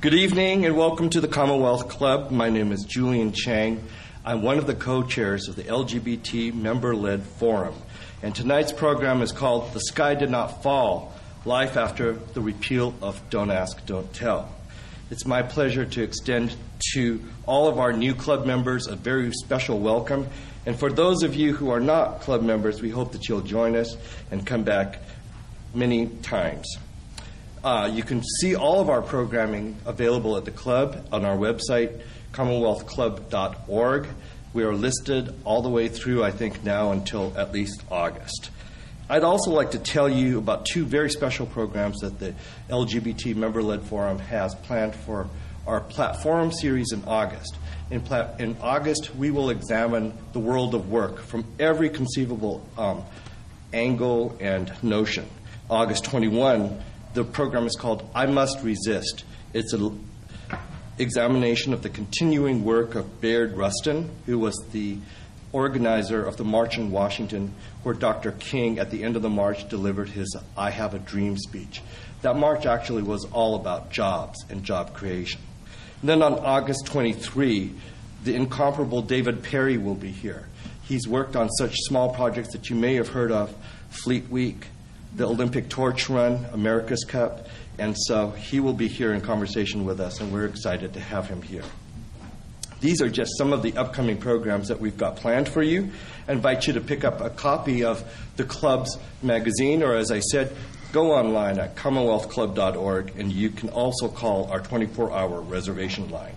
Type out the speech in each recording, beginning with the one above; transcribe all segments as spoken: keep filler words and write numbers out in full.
Good evening and welcome to the Commonwealth Club. My name is Julian Chang. I'm one of the co-chairs of the L G B T member-led forum. And tonight's program is called The Sky Did Not Fall, Life After the Repeal of Don't Ask, Don't Tell. It's my pleasure to extend to all of our new club members a very special welcome. And for those of you who are not club members, we hope that you'll join us and come back many times. Uh, you can see all of our programming available at the club on our website, commonwealth club dot org. We are listed all the way through, I think, now until at least August. I'd also like to tell you about two very special programs that the L G B T member-led forum has planned for our platform series in August. In, plat- in August, we will examine the world of work from every conceivable um, angle and notion. August twenty-first, the program is called I Must Resist. It's an examination of the continuing work of Bayard Rustin, who was the organizer of the march in Washington, where Doctor King, at the end of the march, delivered his I Have a Dream speech. That march actually was all about jobs and job creation. And then on August twenty-third, the incomparable David Perry will be here. He's worked on such small projects that you may have heard of, Fleet Week, the Olympic Torch Run, America's Cup, and so he will be here in conversation with us, and we're excited to have him here. These are just some of the upcoming programs that we've got planned for you. I invite you to pick up a copy of the club's magazine, or as I said, go online at commonwealth club dot org, and you can also call our twenty-four hour reservation line.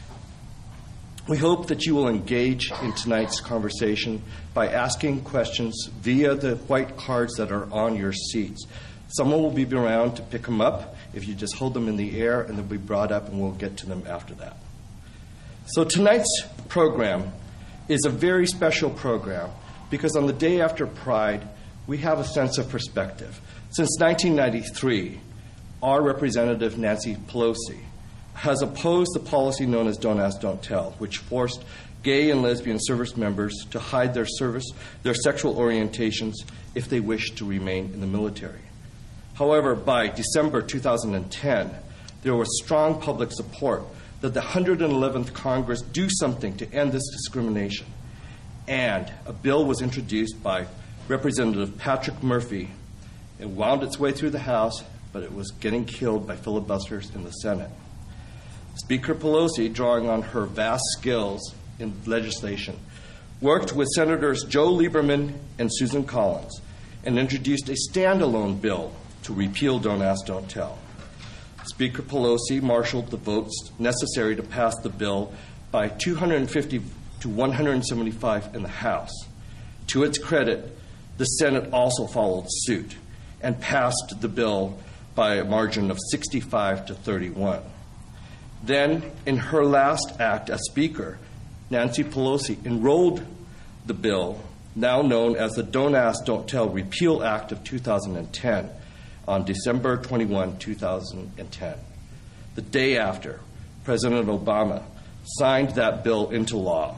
We hope that you will engage in tonight's conversation by asking questions via the white cards that are on your seats. Someone will be around to pick them up if you just hold them in the air, and they'll be brought up, and we'll get to them after that. So tonight's program is a very special program because on the day after Pride, we have a sense of perspective. Since nineteen ninety-three, our representative, Nancy Pelosi, has opposed the policy known as Don't Ask, Don't Tell, which forced gay and lesbian service members to hide their service, their sexual orientations if they wished to remain in the military. However, by December two thousand ten, there was strong public support that the one hundred eleventh Congress do something to end this discrimination. And a bill was introduced by Representative Patrick Murphy. It wound its way through the House, but it was getting killed by filibusters in the Senate. Speaker Pelosi, drawing on her vast skills in legislation, worked with Senators Joe Lieberman and Susan Collins and introduced a standalone bill to repeal Don't Ask, Don't Tell. Speaker Pelosi marshaled the votes necessary to pass the bill by two hundred fifty to one hundred seventy-five in the House. To its credit, the Senate also followed suit and passed the bill by a margin of sixty-five to thirty-one. Then, in her last act as Speaker, Nancy Pelosi enrolled the bill, now known as the Don't Ask, Don't Tell Repeal Act of two thousand ten, on December twenty-first, two thousand ten. The day after, President Obama signed that bill into law.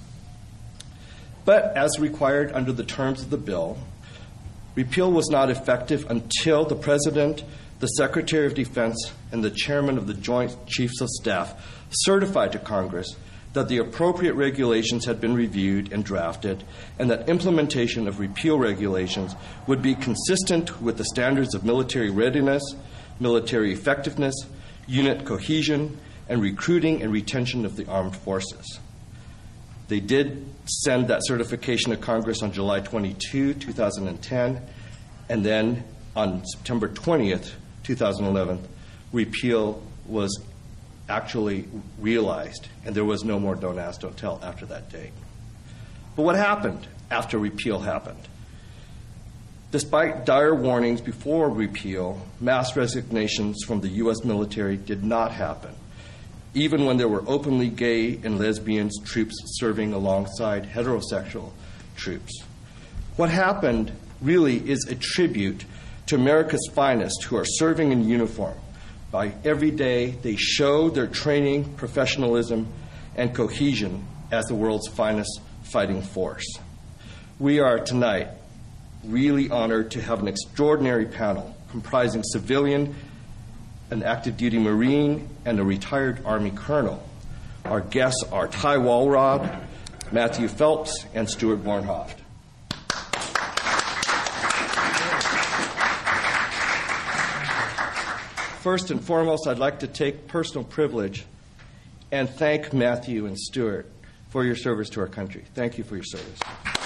But as required under the terms of the bill, repeal was not effective until the President, the Secretary of Defense, and the Chairman of the Joint Chiefs of Staff certified to Congress that the appropriate regulations had been reviewed and drafted, and that implementation of repeal regulations would be consistent with the standards of military readiness, military effectiveness, unit cohesion, and recruiting and retention of the armed forces. They did send that certification to Congress on July twenty-second, two thousand ten, and then on September twentieth, two thousand eleven, repeal was actually realized, and there was no more Don't Ask, Don't Tell after that date. But what happened after repeal happened? Despite dire warnings before repeal, mass resignations from the U S military did not happen, even when there were openly gay and lesbian troops serving alongside heterosexual troops. What happened really is a tribute to America's finest who are serving in uniform. By every day, they show their training, professionalism, and cohesion as the world's finest fighting force. We are tonight really honored to have an extraordinary panel comprising civilian an active duty Marine, and a retired Army colonel. Our guests are Ty Walrod, Matthew Phelps, and Stuart Bornhoft. First and foremost, I'd like to take personal privilege and thank Matthew and Stuart for your service to our country. Thank you for your service.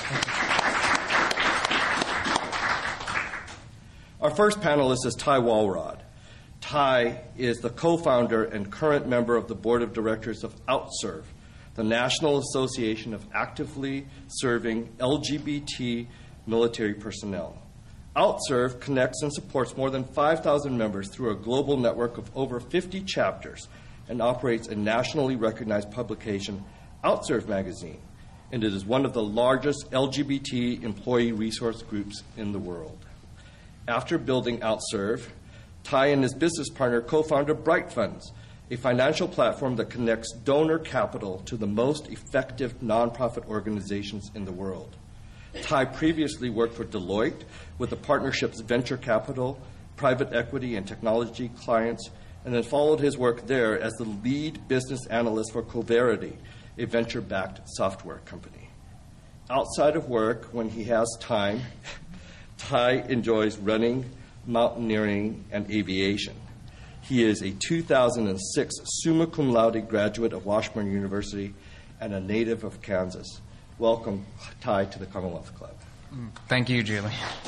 Our first panelist is Ty Walrod. Ty is the co-founder and current member of the board of directors of OutServe, the National Association of Actively Serving L G B T Military Personnel. OutServe connects and supports more than five thousand members through a global network of over fifty chapters and operates a nationally recognized publication, OutServe Magazine, and it is one of the largest L G B T employee resource groups in the world. After building OutServe, Ty and his business partner co-founded Bright Funds, a financial platform that connects donor capital to the most effective nonprofit organizations in the world. Ty previously worked for Deloitte with the partnership's venture capital, private equity, and technology clients, and then followed his work there as the lead business analyst for Coverity, a venture-backed software company. Outside of work, when he has time, Ty enjoys running, mountaineering, and aviation. He is a two thousand six summa cum laude graduate of Washburn University and a native of Kansas. Welcome, Ty, to the Commonwealth Club. Thank you, Julie.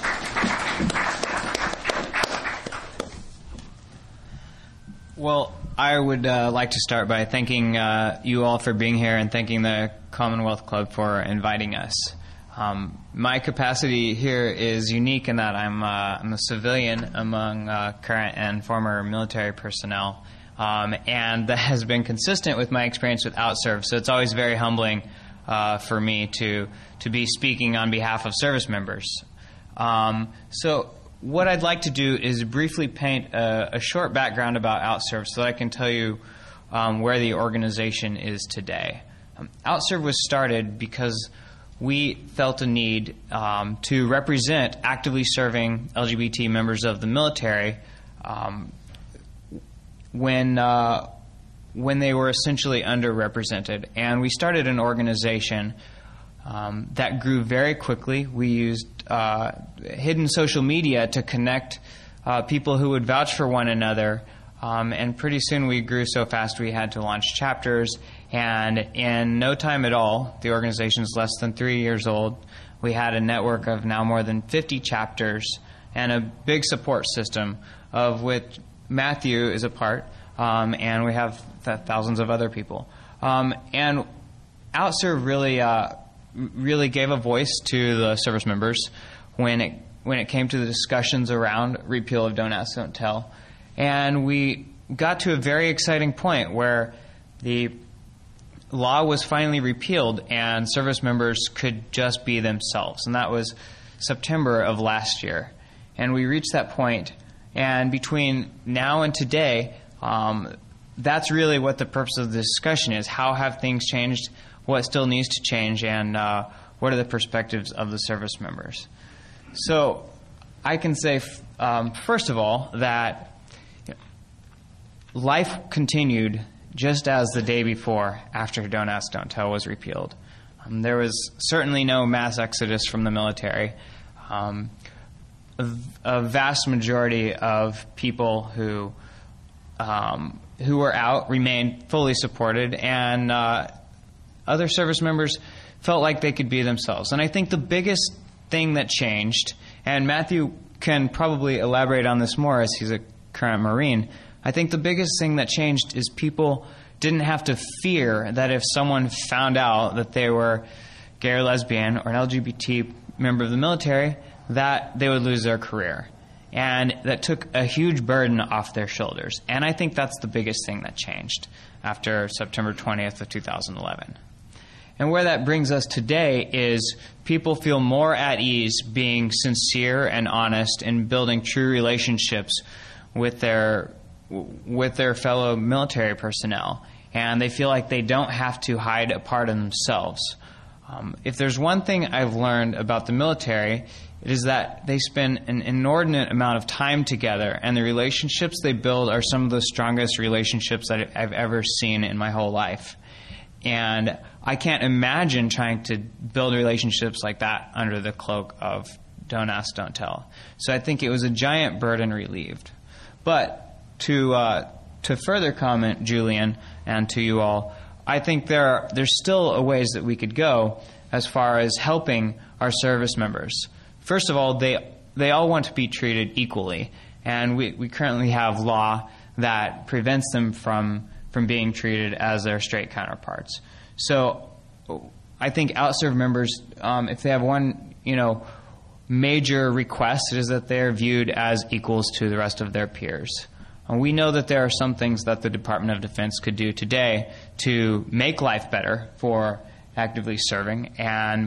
Well, I would uh, like to start by thanking uh, you all for being here and thanking the Commonwealth Club for inviting us. Um, my capacity here is unique in that I'm, uh, I'm a civilian among uh, current and former military personnel, um, and that has been consistent with my experience with OutServe, so it's always very humbling uh, for me to, to be speaking on behalf of service members. Um, so what I'd like to do is briefly paint a, a short background about OutServe so that I can tell you um, where the organization is today. Um, OutServe was started because we felt a need um, to represent actively serving L G B T members of the military um, when uh, when they were essentially underrepresented. And we started an organization um, that grew very quickly. We used uh, hidden social media to connect uh, people who would vouch for one another. Um, and pretty soon we grew so fast we had to launch chapters. And in no time at all, the organization is less than three years old. We had a network of now more than fifty chapters and a big support system of which Matthew is a part, um, and we have th- thousands of other people. Um, and OutServe really, uh, really gave a voice to the service members when it when it came to the discussions around repeal of Don't Ask, Don't Tell. And we got to a very exciting point where the law was finally repealed and service members could just be themselves. And that was September of last year. And we reached that point. And between now and today, um, that's really what the purpose of the discussion is. How have things changed? What still needs to change? And uh, what are the perspectives of the service members? So I can say, um, first of all, that life continued just as the day before, after Don't Ask, Don't Tell was repealed. Um, there was certainly no mass exodus from the military. Um, a, a vast majority of people who um, who were out remained fully supported, and uh, other service members felt like they could be themselves. And I think the biggest thing that changed, and Matthew can probably elaborate on this more as he's a current Marine, I think the biggest thing that changed is people didn't have to fear that if someone found out that they were gay or lesbian or an L G B T member of the military, that they would lose their career. And that took a huge burden off their shoulders. And I think that's the biggest thing that changed after September twentieth of two thousand eleven. And where that brings us today is people feel more at ease being sincere and honest and building true relationships with their with their fellow military personnel, and they feel like they don't have to hide a part of themselves. Um, if there's one thing I've learned about the military, it is that they spend an inordinate amount of time together, and the relationships they build are some of the strongest relationships that I've ever seen in my whole life. And I can't imagine trying to build relationships like that under the cloak of don't ask, don't tell. So I think it was a giant burden relieved. But to uh, to further comment, Julian, and to you all, I think there are, there's still a ways that we could go as far as helping our service members. First of all, they they all want to be treated equally, and we, we currently have law that prevents them from from being treated as their straight counterparts. So I think outserved members, um, if they have one, you know, major request, it is that they are viewed as equals to the rest of their peers. And we know that there are some things that the Department of Defense could do today to make life better for actively serving. And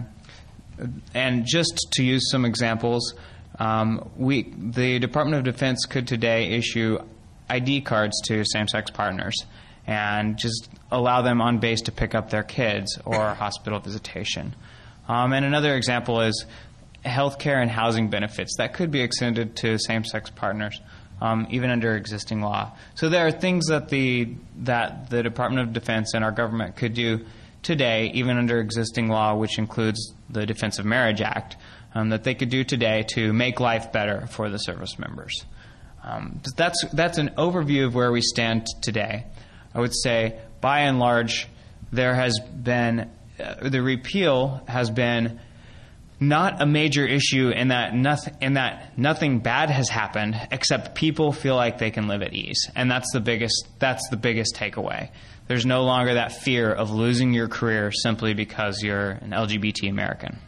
and just to use some examples, um, we the Department of Defense could today issue I D cards to same-sex partners and just allow them on base to pick up their kids or hospital visitation. Um, and another example is health care and housing benefits that could be extended to same-sex partners, um, even under existing law. So there are things that the that the Department of Defense and our government could do today, even under existing law, which includes the Defense of Marriage Act, um, that they could do today to make life better for the service members. Um, that's that's an overview of where we stand today. I would say, by and large, there has been uh, the repeal has been not a major issue in that nothing in that nothing bad has happened, except people feel like they can live at ease, and that's the biggest that's the biggest takeaway. There's no longer that fear of losing your career simply because you're an L G B T American.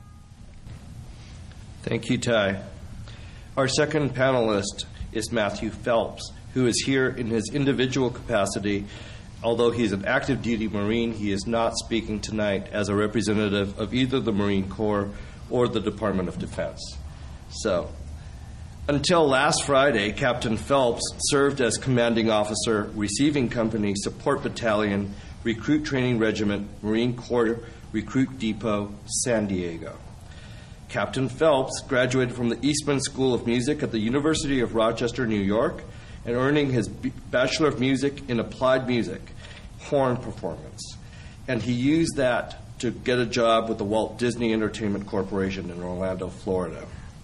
Thank you, Ty. Our second panelist is Matthew Phelps, who is here in his individual capacity. Although he is an active duty Marine, he is not speaking tonight as a representative of either the Marine Corps or the Department of Defense. So, until last Friday, Captain Phelps served as Commanding Officer, Receiving Company, Support Battalion, Recruit Training Regiment, Marine Corps Recruit Depot, San Diego. Captain Phelps graduated from the Eastman School of Music at the University of Rochester, New York, and earning his Bachelor of Music in Applied Music, horn performance. And he used that to get a job with the Walt Disney Entertainment Corporation in Orlando, Florida.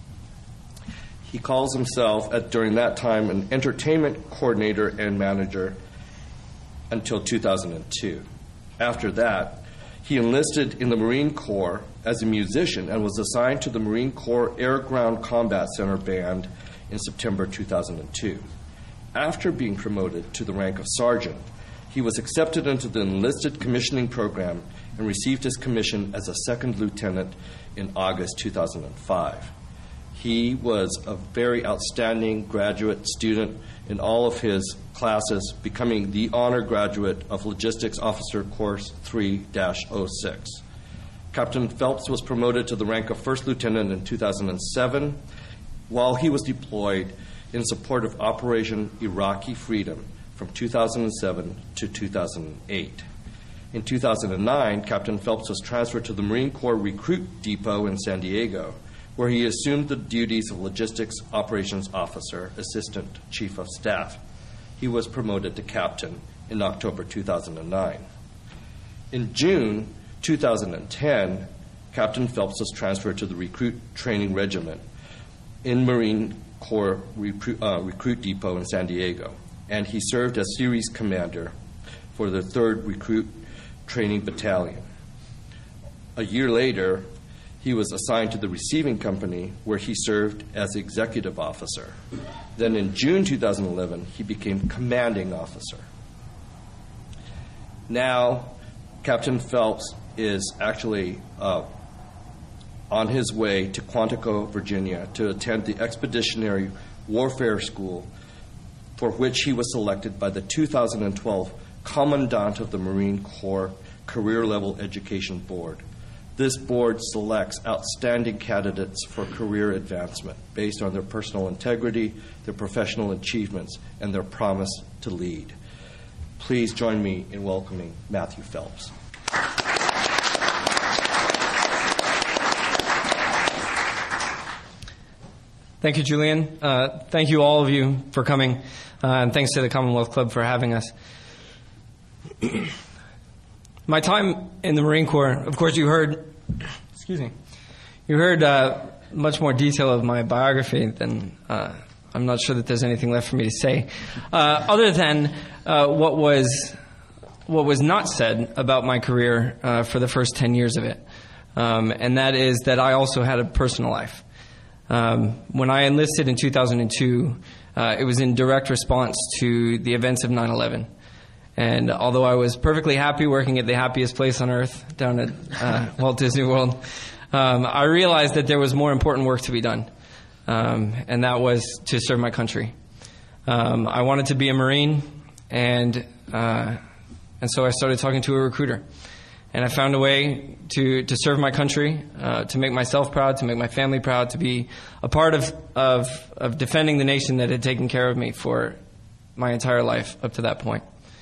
He calls himself, at, during that time, an entertainment coordinator and manager until two thousand two. After that, he enlisted in the Marine Corps as a musician and was assigned to the Marine Corps Air Ground Combat Center Band in September two thousand two. After being promoted to the rank of sergeant, he was accepted into the enlisted commissioning program and received his commission as a second lieutenant in August two thousand five. He was a very outstanding graduate student in all of his classes, becoming the honor graduate of Logistics Officer Course three dash oh six. Captain Phelps was promoted to the rank of first lieutenant in two thousand seven while he was deployed in support of Operation Iraqi Freedom from two thousand seven to two thousand eight. In two thousand nine, Captain Phelps was transferred to the Marine Corps Recruit Depot in San Diego, where he assumed the duties of Logistics Operations Officer, Assistant Chief of Staff. He was promoted to captain in October two thousand nine. In June two thousand ten, Captain Phelps was transferred to the Recruit Training Regiment in Marine Corps Recruit, uh, Recruit Depot in San Diego, and he served as Series Commander for the third Recruit Training Battalion. A year later, he was assigned to the Receiving Company, where he served as Executive Officer. Then in June two thousand eleven, he became Commanding Officer. Now, Captain Phelps is actually uh, on his way to Quantico, Virginia, to attend the Expeditionary Warfare School, for which he was selected by the two thousand twelve Commandant of the Marine Corps Career Level Education Board. This board selects outstanding candidates for career advancement based on their personal integrity, their professional achievements, and their promise to lead. Please join me in welcoming Matthew Phelps. Thank you, Julian. Uh, thank you, all of you, for coming, uh, and thanks to the Commonwealth Club for having us. My time in the Marine Corps, of course, you heard, excuse me, you heard uh, much more detail of my biography than uh, I'm not sure that there's anything left for me to say, uh, other than uh, what was what was not said about my career uh, for the first ten years of it, um, and that is that I also had a personal life. Um, when I enlisted in two thousand two, uh, it was in direct response to the events of nine eleven. And although I was perfectly happy working at the happiest place on earth down at uh, Walt Disney World, um, I realized that there was more important work to be done, um, and that was to serve my country. Um, I wanted to be a Marine, and uh, and so I started talking to a recruiter. And I found a way to, to serve my country, uh, to make myself proud, to make my family proud, to be a part of, of, of defending the nation that had taken care of me for my entire life up to that point.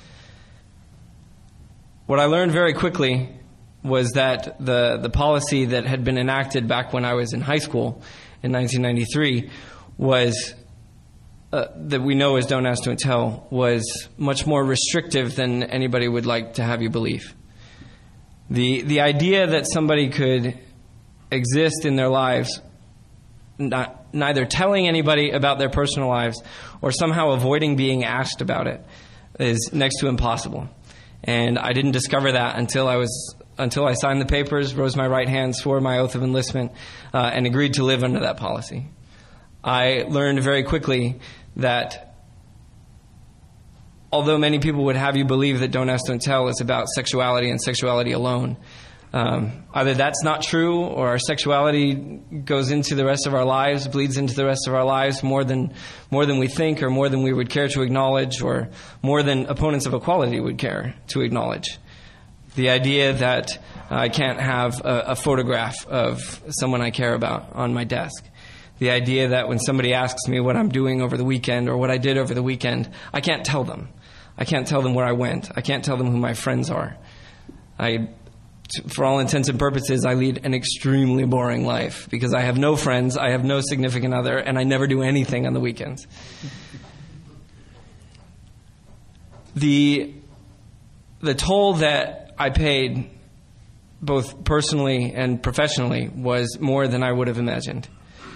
What I learned very quickly was that the, the policy that had been enacted back when I was in high school in nineteen ninety-three was, uh, that we know as Don't Ask, Don't Tell, was much more restrictive than anybody would like to have you believe. The, the idea that somebody could exist in their lives not, neither telling anybody about their personal lives or somehow avoiding being asked about it is next to impossible. And I didn't discover that until I was until I signed the papers, rose my right hand, swore my oath of enlistment, uh, and agreed to live under that policy. I learned very quickly that although many people would have you believe that Don't Ask, Don't Tell is about sexuality and sexuality alone, um, either that's not true or our sexuality goes into the rest of our lives, bleeds into the rest of our lives more than more than we think or more than we would care to acknowledge or more than opponents of equality would care to acknowledge. The idea that uh, I can't have a, a photograph of someone I care about on my desk. The idea that when somebody asks me what I'm doing over the weekend or what I did over the weekend, I can't tell them. I can't tell them where I went. I can't tell them who my friends are. I, for all intents and purposes, I lead an extremely boring life because I have no friends, I have no significant other, and I never do anything on the weekends. The, the toll that I paid, both personally and professionally, was more than I would have imagined.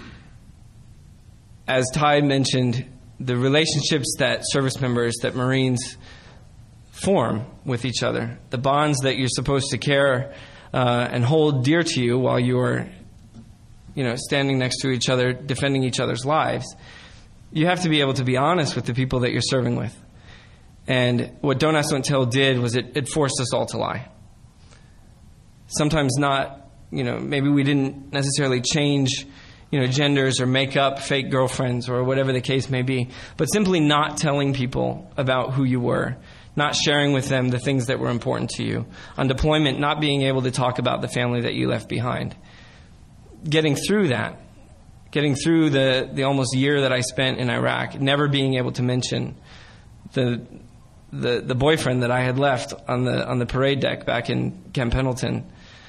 As Ty mentioned, the relationships that service members, that Marines form with each other, the bonds that you're supposed to care uh, and hold dear to you while you are, you know, standing next to each other, defending each other's lives, you have to be able to be honest with the people that you're serving with. And what Don't Ask, Don't Tell did was it, it forced us all to lie. Sometimes not, you know, maybe we didn't necessarily change, you know, genders or make up fake girlfriends or whatever the case may be, but simply not telling people about who you were, not sharing with them the things that were important to you. On deployment, not being able to talk about the family that you left behind. Getting through that, getting through the, the almost year that I spent in Iraq, never being able to mention the the the boyfriend that I had left on the on the parade deck back in Camp Pendleton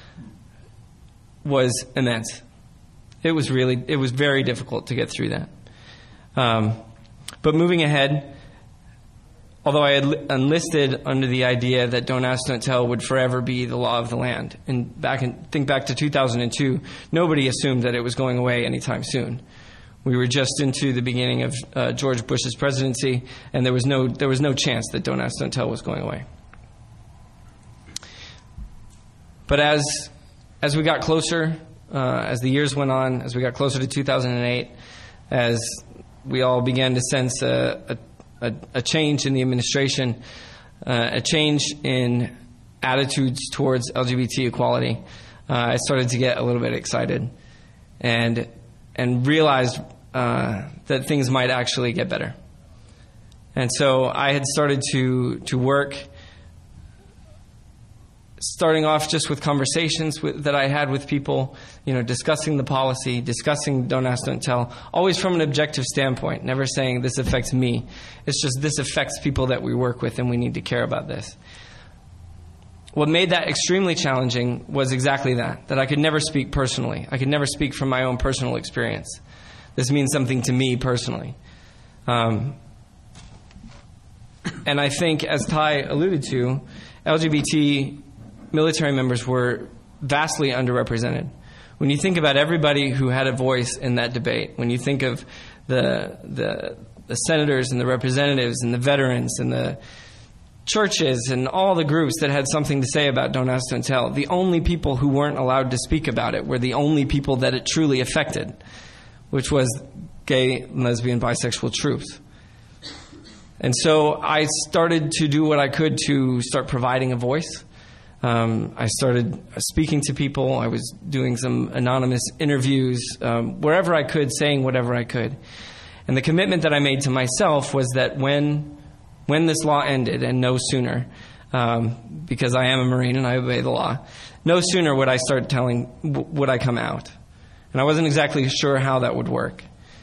was immense. It was really, it was very difficult to get through that. Um, but moving ahead, although I had enlisted under the idea that Don't Ask, Don't Tell would forever be the law of the land, and back in, think back to two thousand two, nobody assumed that it was going away anytime soon. We were just into the beginning of uh, George Bush's presidency, and there was no there was no chance that Don't Ask, Don't Tell was going away. But as as we got closer, uh, as the years went on, as we got closer to two thousand eight, as we all began to sense a, a, a change in the administration, uh, a change in attitudes towards L G B T equality, uh, I started to get a little bit excited and and realized uh, that things might actually get better. And so I had started to to work, starting off just with conversations with, that I had with people, you know, discussing the policy, discussing Don't Ask, Don't Tell, always from an objective standpoint, never saying this affects me. It's just this affects people that we work with and we need to care about this. What made that extremely challenging was exactly that, that I could never speak personally. I could never speak from my own personal experience. This means something to me personally. Um, and I think, as Ty alluded to, L G B T military members were vastly underrepresented. When you think about everybody who had a voice in that debate, when you think of the the, the senators and the representatives and the veterans and the churches and all the groups that had something to say about Don't Ask, Don't Tell, the only people who weren't allowed to speak about it were the only people that it truly affected, which was gay, lesbian, bisexual truth. And so I started to do what I could to start providing a voice. Um, I started speaking to people. I was doing some anonymous interviews, um, wherever I could, saying whatever I could. And the commitment that I made to myself was that when when this law ended, and no sooner, um, because I am a Marine and I obey the law, no sooner would I start telling, would I come out. And I wasn't exactly sure how that would work.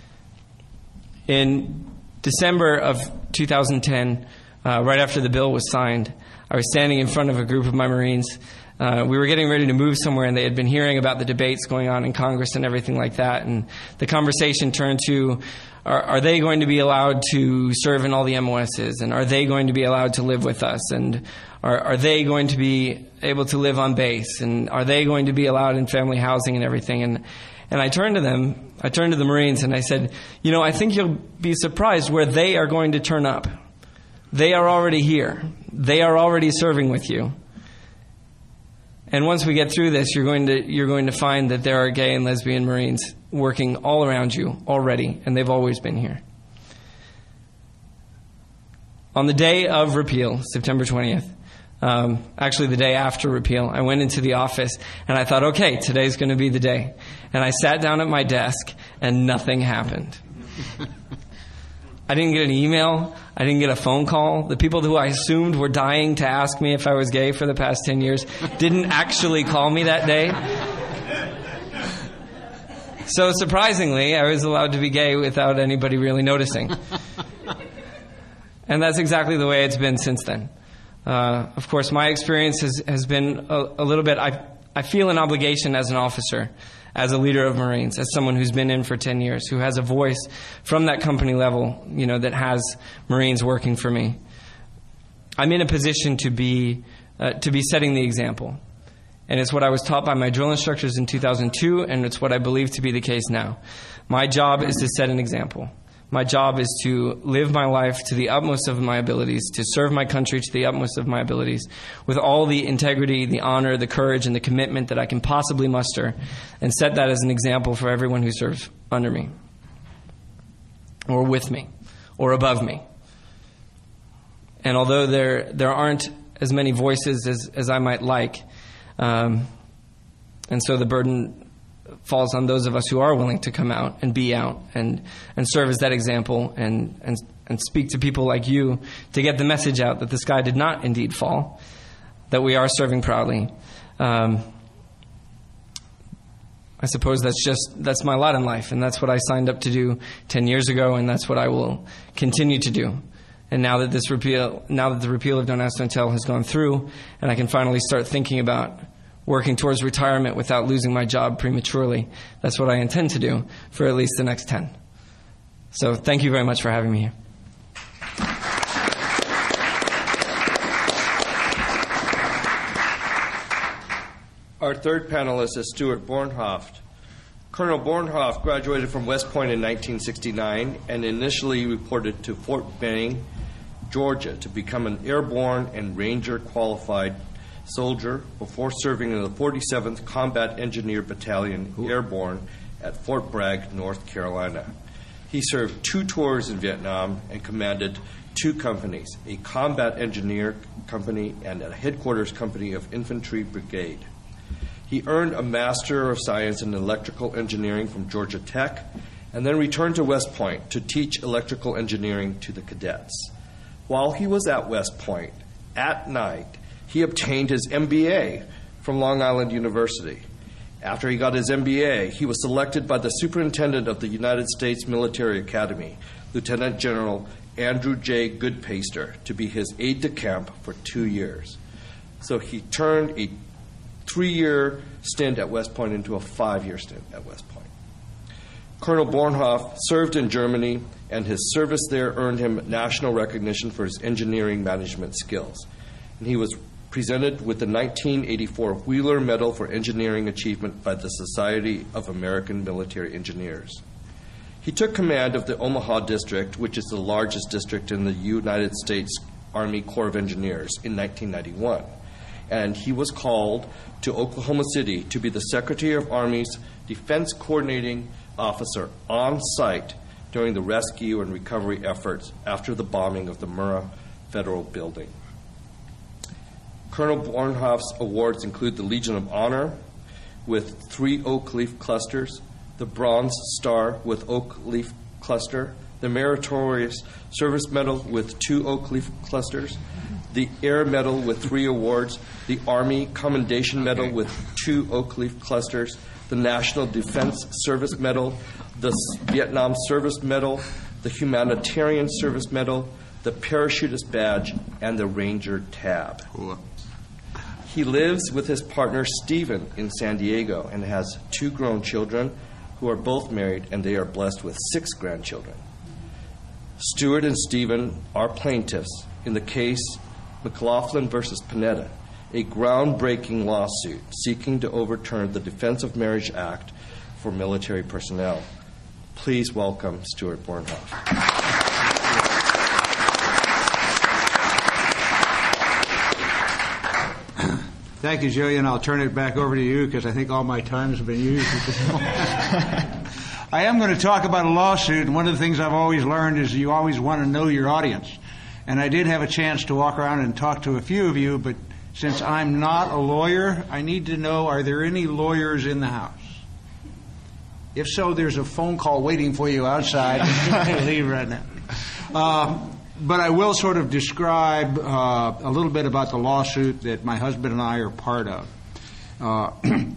In December of two thousand ten, uh, right after the bill was signed, I was standing in front of a group of my Marines. Uh, we were getting ready to move somewhere, and they had been hearing about the debates going on in Congress and everything like that. And the conversation turned to, are, are they going to be allowed to serve in all the M O Ss? And are they going to be allowed to live with us? And are, are they going to be able to live on base? And are they going to be allowed in family housing and everything? And and I turned to them, I turned to the Marines, and I said, you know, I think you'll be surprised where they are going to turn up. They are already here. They are already serving with you. And once we get through this, you're going to you're going to find that there are gay and lesbian Marines working all around you already, and they've always been here. On the day of repeal, September twentieth, um, actually the day after repeal, I went into the office and I thought, okay, today's going to be the day. And I sat down at my desk and nothing happened. I didn't get an email. I didn't get a phone call. The people who I assumed were dying to ask me if I was gay for the past ten years didn't actually call me that day. So surprisingly, I was allowed to be gay without anybody really noticing. And that's exactly the way it's been since then. Uh, of course, my experience has, has been a, a little bit... I, I feel an obligation as an officer, as a leader of Marines, as someone who's been in for ten years, who has a voice from that company level, you know, that has Marines working for me. I'm in a position to be uh, to be setting the example. And it's what I was taught by my drill instructors in two thousand two, and it's what I believe to be the case now. My job is to set an example. My job is to live my life to the utmost of my abilities, to serve my country to the utmost of my abilities, with all the integrity, the honor, the courage, and the commitment that I can possibly muster, and set that as an example for everyone who serves under me, or with me, or above me. And although there there aren't as many voices as, as I might like, um, and so the burden falls on those of us who are willing to come out and be out and, and serve as that example and, and and speak to people like you to get the message out that the sky did not indeed fall, that we are serving proudly. Um, I suppose that's just that's my lot in life, and that's what I signed up to do ten years ago, and that's what I will continue to do. And now that this repeal, now that the repeal of Don't Ask, Don't Tell has gone through, and I can finally start thinking about working towards retirement without losing my job prematurely, that's what I intend to do for at least the next ten. So thank you very much for having me here. Our third panelist is Stuart Bornhoft. Colonel Bornhoft graduated from West Point in nineteen sixty-nine and initially reported to Fort Benning, Georgia, to become an airborne and Ranger qualified soldier before serving in the forty-seventh Combat Engineer Battalion Airborne at Fort Bragg, North Carolina. He served two tours in Vietnam and commanded two companies, a combat engineer company and a headquarters company of infantry brigade. He earned a Master of Science in Electrical Engineering from Georgia Tech and then returned to West Point to teach electrical engineering to the cadets. While he was at West Point, at night, he obtained his M B A from Long Island University. After he got his M B A, he was selected by the Superintendent of the United States Military Academy, Lieutenant General Andrew J. Goodpaster, to be his aide-de-camp for two years. So he turned a three-year stint at West Point into a five-year stint at West Point. Colonel Bornhoff served in Germany, and his service there earned him national recognition for his engineering management skills. And he was presented with the nineteen eighty-four Wheeler Medal for Engineering Achievement by the Society of American Military Engineers. He took command of the Omaha District, which is the largest district in the United States Army Corps of Engineers, in nineteen ninety-one. And he was called to Oklahoma City to be the Secretary of Army's Defense Coordinating Officer on site during the rescue and recovery efforts after the bombing of the Murrah Federal Building. Colonel Bornhoff's awards include the Legion of Honor with three oak leaf clusters, the Bronze Star with oak leaf cluster, the Meritorious Service Medal with two oak leaf clusters, the Air Medal with three awards, the Army Commendation Medal with two oak leaf clusters, the National Defense Service Medal, the Vietnam Service Medal, the Humanitarian Service Medal, the Parachutist Badge, and the Ranger Tab. Cool. He lives with his partner Stephen in San Diego and has two grown children who are both married, and they are blessed with six grandchildren. Stuart and Stephen are plaintiffs in the case McLaughlin versus Panetta, a groundbreaking lawsuit seeking to overturn the Defense of Marriage Act for military personnel. Please welcome Stuart Bornhoff. Thank you, Julian. I'll turn it back over to you because I think all my time has been used at this point. I am going to talk about a lawsuit, and one of the things I've always learned is you always want to know your audience. And I did have a chance to walk around and talk to a few of you, but since I'm not a lawyer, I need to know, are there any lawyers in the house? If so, there's a phone call waiting for you outside. Leave right now. Uh, but I will sort of describe uh, a little bit about the lawsuit that my husband and I are part of. Uh,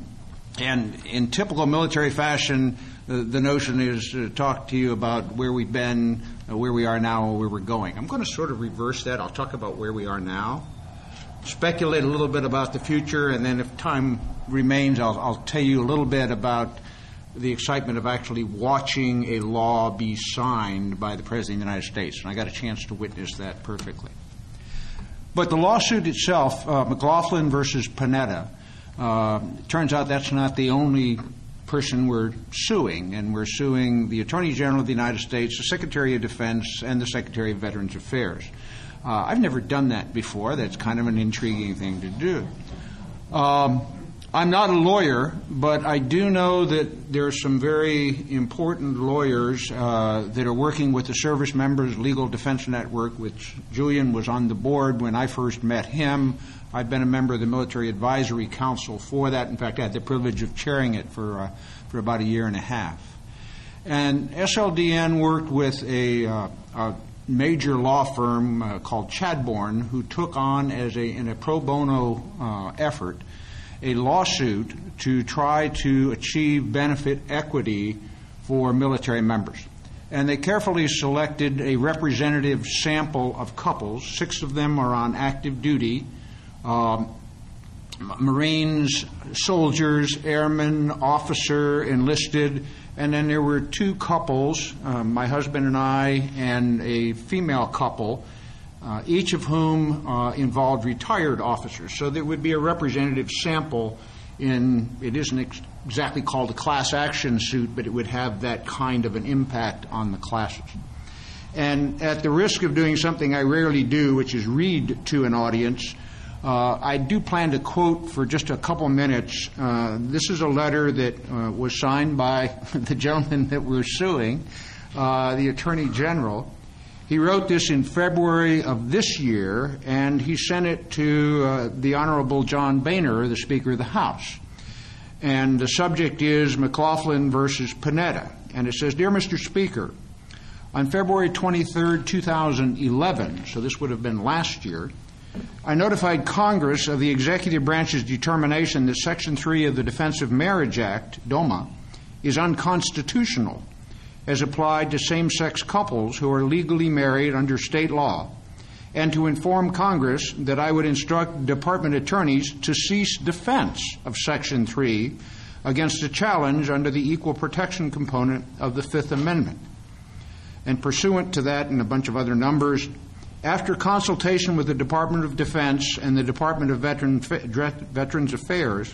and in typical military fashion, the, the notion is to talk to you about where we've been, uh, where we are now, and where we're going. I'm going to sort of reverse that. I'll talk about where we are now, speculate a little bit about the future, and then if time remains, I'll, I'll tell you a little bit about the excitement of actually watching a law be signed by the President of the United States. And I got a chance to witness that perfectly. But the lawsuit itself, uh, McLaughlin versus Panetta, uh, it turns out that's not the only person we're suing. And we're suing the Attorney General of the United States, the Secretary of Defense, and the Secretary of Veterans Affairs. Uh, I've never done that before. That's kind of an intriguing thing to do. Um, I'm not a lawyer, but I do know that there are some very important lawyers uh, that are working with the Service Members Legal Defense Network, which Julian was on the board when I first met him. I've been a member of the Military Advisory Council for that. In fact, I had the privilege of chairing it for uh, for about a year and a half. And S L D N worked with a, uh, a major law firm uh, called Chadbourne, who took on as a in a pro bono uh, effort a lawsuit to try to achieve benefit equity for military members. And they carefully selected a representative sample of couples. Six of them are on active duty, um, Marines, soldiers, airmen, officer, enlisted, and then there were two couples, um, my husband and I, and a female couple, Uh, each of whom uh, involved retired officers. So there would be a representative sample in, it isn't ex- exactly called a class action suit, but it would have that kind of an impact on the classes. And at the risk of doing something I rarely do, which is read to an audience, uh, I do plan to quote for just a couple minutes. Uh, this is a letter that uh, was signed by the gentleman that we're suing, uh, the Attorney General. He wrote this in February of this year, and he sent it to uh, the Honorable John Boehner, the Speaker of the House. And the subject is McLaughlin versus Panetta. And it says, Dear Mister Speaker, on February twenty-third, two thousand eleven, so this would have been last year, I notified Congress of the executive branch's determination that Section three of the Defense of Marriage Act, DOMA, is unconstitutional as applied to same-sex couples who are legally married under state law, and to inform Congress that I would instruct department attorneys to cease defense of Section three against a challenge under the equal protection component of the Fifth Amendment. And pursuant to that and a bunch of other numbers, after consultation with the Department of Defense and the Department of Veteran, Veterans Affairs,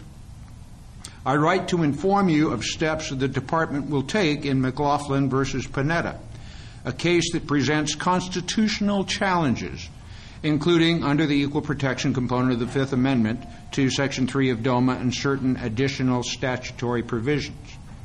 I write to inform you of steps that the Department will take in McLaughlin versus Panetta, a case that presents constitutional challenges, including under the equal protection component of the Fifth Amendment to Section three of DOMA and certain additional statutory provisions.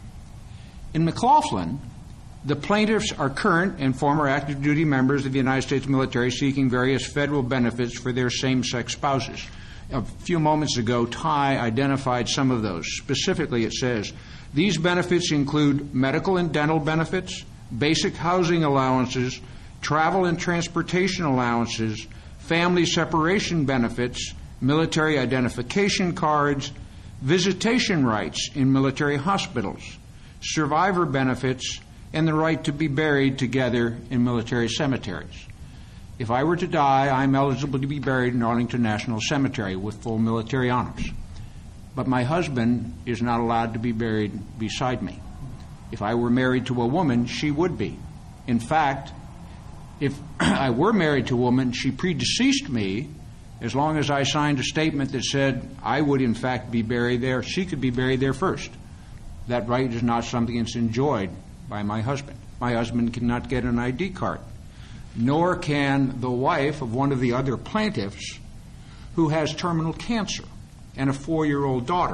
In McLaughlin, the plaintiffs are current and former active duty members of the United States military seeking various federal benefits for their same-sex spouses. A few moments ago, Ty identified some of those. Specifically, it says, these benefits include medical and dental benefits, basic housing allowances, travel and transportation allowances, family separation benefits, military identification cards, visitation rights in military hospitals, survivor benefits, and the right to be buried together in military cemeteries. If I were to die, I'm eligible to be buried in Arlington National Cemetery with full military honors. But my husband is not allowed to be buried beside me. If I were married to a woman, she would be. In fact, if I were married to a woman, she predeceased me. As long as I signed a statement that said I would in fact be buried there, she could be buried there first. That right is not something that's enjoyed by my husband. My husband cannot get an I D card, nor can the wife of one of the other plaintiffs who has terminal cancer and a four-year-old daughter.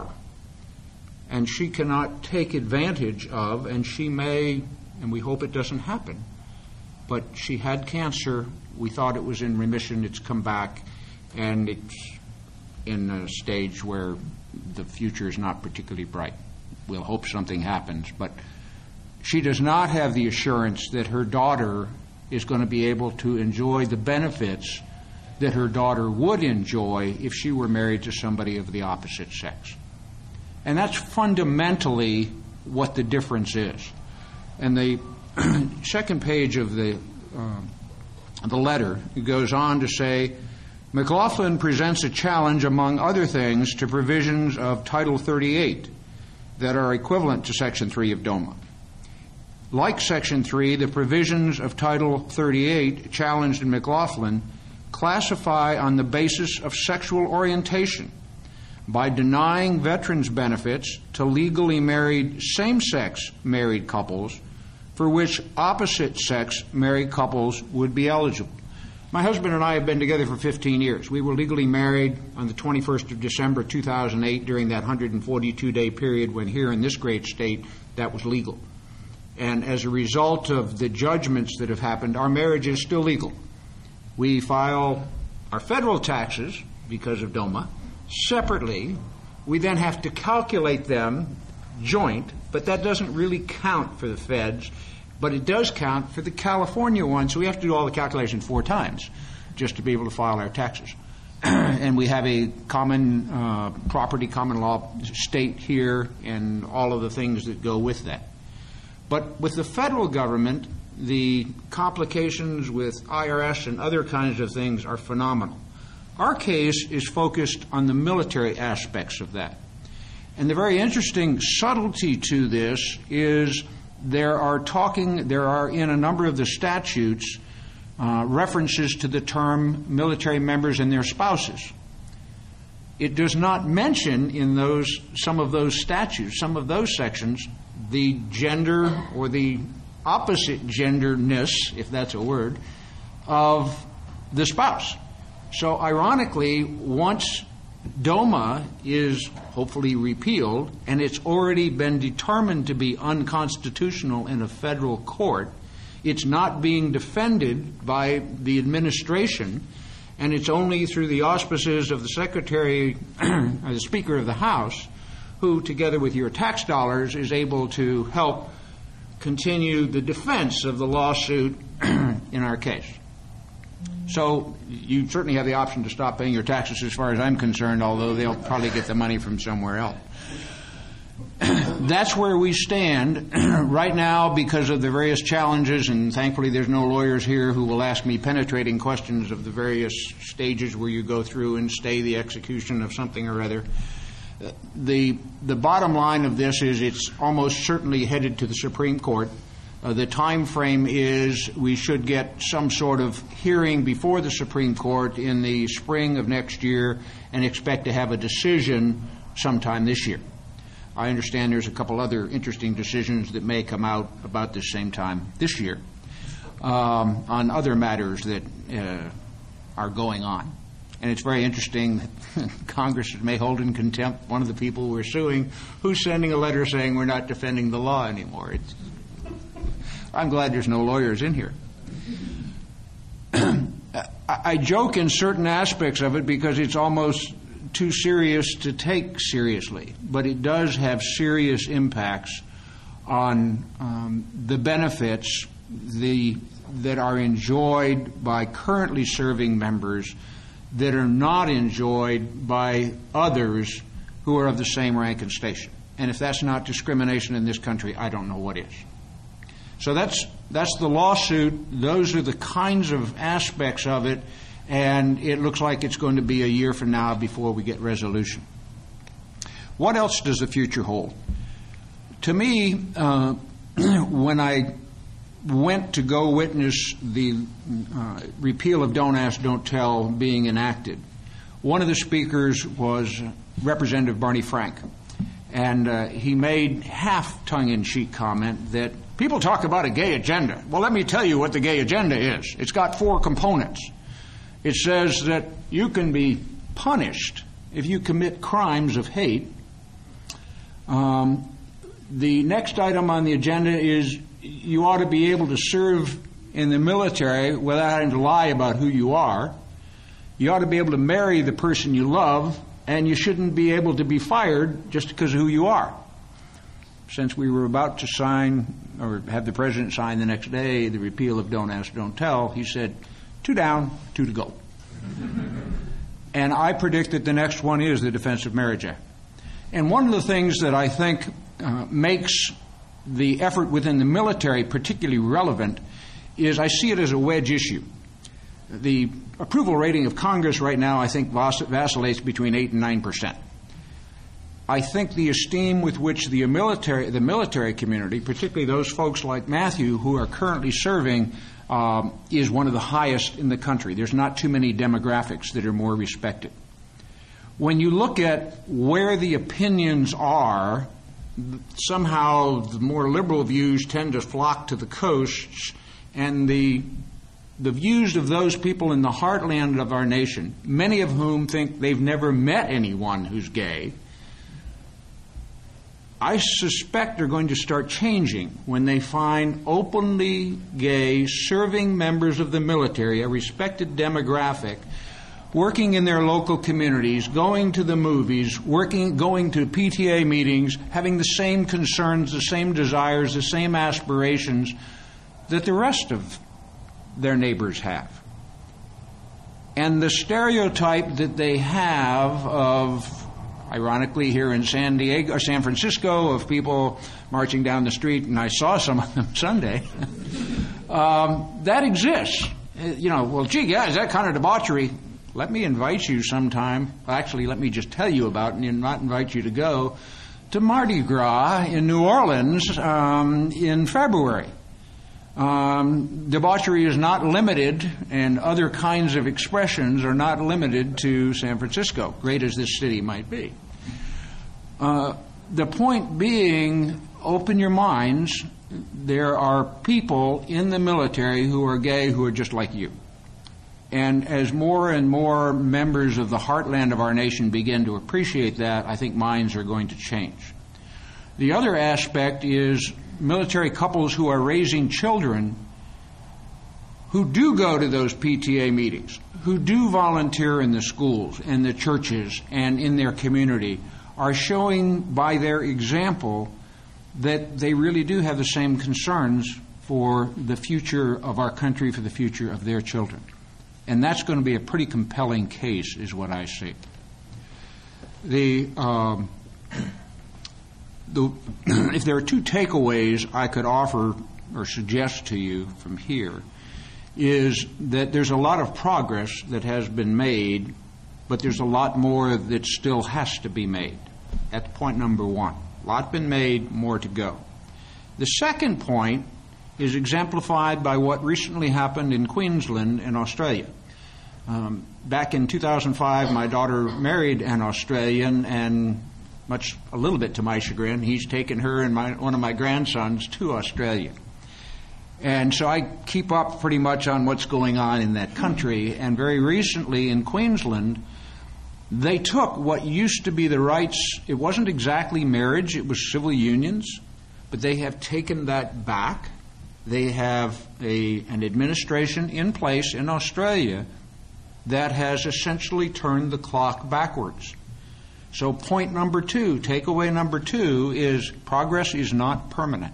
And she cannot take advantage of, and she may, and we hope it doesn't happen, but she had cancer. We thought it was in remission. It's come back, and it's in a stage where the future is not particularly bright. We'll hope something happens, but she does not have the assurance that her daughter is going to be able to enjoy the benefits that her daughter would enjoy if she were married to somebody of the opposite sex. And that's fundamentally what the difference is. And the second page of the, uh, the letter goes on to say, McLaughlin presents a challenge, among other things, to provisions of Title thirty-eight that are equivalent to Section three of DOMA. Like Section three, the provisions of Title thirty-eight challenged in McLaughlin classify on the basis of sexual orientation by denying veterans benefits to legally married same-sex married couples for which opposite-sex married couples would be eligible. My husband and I have been together for fifteen years. We were legally married on the twenty-first of December two thousand eight during that one hundred forty-two day period when here in this great state that was legal. And as a result of the judgments that have happened, our marriage is still legal. We file our federal taxes because of DOMA separately. We then have to calculate them joint, but that doesn't really count for the feds, but it does count for the California one, so we have to do all the calculations four times just to be able to file our taxes. And we have a common uh, property, common law state here and all of the things that go with that. But with the federal government, the complications with I R S and other kinds of things are phenomenal. Our case is focused on the military aspects of that. And the very interesting subtlety to this is there are talking, there are in a number of the statutes uh, references to the term military members and their spouses. It does not mention in those some of those statutes, some of those sections, the gender or the opposite genderness, if that's a word, of the spouse. So ironically, once DOMA is hopefully repealed, and it's already been determined to be unconstitutional in a federal court, it's not being defended by the administration, and it's only through the auspices of the Secretary or the Speaker of the House who, together with your tax dollars, is able to help continue the defense of the lawsuit in our case. So you certainly have the option to stop paying your taxes as far as I'm concerned, although they'll probably get the money from somewhere else. That's where we stand right now because of the various challenges, and thankfully there's no lawyers here who will ask me penetrating questions of the various stages where you go through and stay the execution of something or other. Uh, the the bottom line of this is it's almost certainly headed to the Supreme Court. Uh, the time frame is we should get some sort of hearing before the Supreme Court in the spring of next year and expect to have a decision sometime this year. I understand there's a couple other interesting decisions that may come out about the same time this year um, on other matters that uh, are going on. And it's very interesting that Congress may hold in contempt one of the people we're suing who's sending a letter saying we're not defending the law anymore. It's, I'm glad there's no lawyers in here. I joke in certain aspects of it because it's almost too serious to take seriously, but it does have serious impacts on um, the benefits the, that are enjoyed by currently serving members that are not enjoyed by others who are of the same rank and station. And if that's not discrimination in this country, I don't know what is. So that's that's the lawsuit. Those are the kinds of aspects of it, and it looks like it's going to be a year from now before we get resolution. What else does the future hold? To me, uh, when I went to go witness the uh, repeal of Don't Ask, Don't Tell being enacted, one of the speakers was Representative Barney Frank. And uh, he made half tongue-in-cheek comment that people talk about a gay agenda. Well, let me tell you what the gay agenda is. It's got four components. It says that you can be punished if you commit crimes of hate. Um, the next item on the agenda is you ought to be able to serve in the military without having to lie about who you are. You ought to be able to marry the person you love, and you shouldn't be able to be fired just because of who you are. Since we were about to sign, or have the president sign the next day, the repeal of Don't Ask, Don't Tell, he said, two down, two to go. And I predict that the next one is the Defense of Marriage Act. And one of the things that I think uh, makes the effort within the military particularly relevant is I see it as a wedge issue. The approval rating of Congress right now, I think, vacillates between eight and nine percent. I think the esteem with which the military, the military community, particularly those folks like Matthew who are currently serving, um, is one of the highest in the country. There's not too many demographics that are more respected. When you look at where the opinions are, somehow the more liberal views tend to flock to the coasts, and the the views of those people in the heartland of our nation, many of whom think they've never met anyone who's gay, I suspect are going to start changing when they find openly gay serving members of the military, a respected demographic, working in their local communities, going to the movies, working, going to P T A meetings, having the same concerns, the same desires, the same aspirations that the rest of their neighbors have. And the stereotype that they have of, ironically, here in San Diego or San Francisco, of people marching down the street, and I saw some of them Sunday, um, that exists. You know, well, gee, guys, that kind of debauchery. Let me invite you sometime. Actually, let me just tell you about it and not invite you to go to Mardi Gras in New Orleans um, in February. Um, debauchery is not limited, and other kinds of expressions are not limited to San Francisco, great as this city might be. Uh, the point being, open your minds. There are people in the military who are gay who are just like you. And as more and more members of the heartland of our nation begin to appreciate that, I think minds are going to change. The other aspect is military couples who are raising children who do go to those P T A meetings, who do volunteer in the schools and the churches and in their community, are showing by their example that they really do have the same concerns for the future of our country, for the future of their children. And that's going to be a pretty compelling case, is what I see. The, um, the if there are two takeaways I could offer or suggest to you from here, is that there's a lot of progress that has been made, but there's a lot more that still has to be made. That's point number one. A lot been made, more to go. The second point is exemplified by what recently happened in Queensland in Australia. Um, back in two thousand five, my daughter married an Australian, and much, a little bit to my chagrin, he's taken her and my, one of my grandsons to Australia. And so I keep up pretty much on what's going on in that country. And very recently in Queensland, they took what used to be the rights. It wasn't exactly marriage, it was civil unions, but they have taken that back. They have a, an administration in place in Australia that has essentially turned the clock backwards. So point number two, takeaway number two, is progress is not permanent.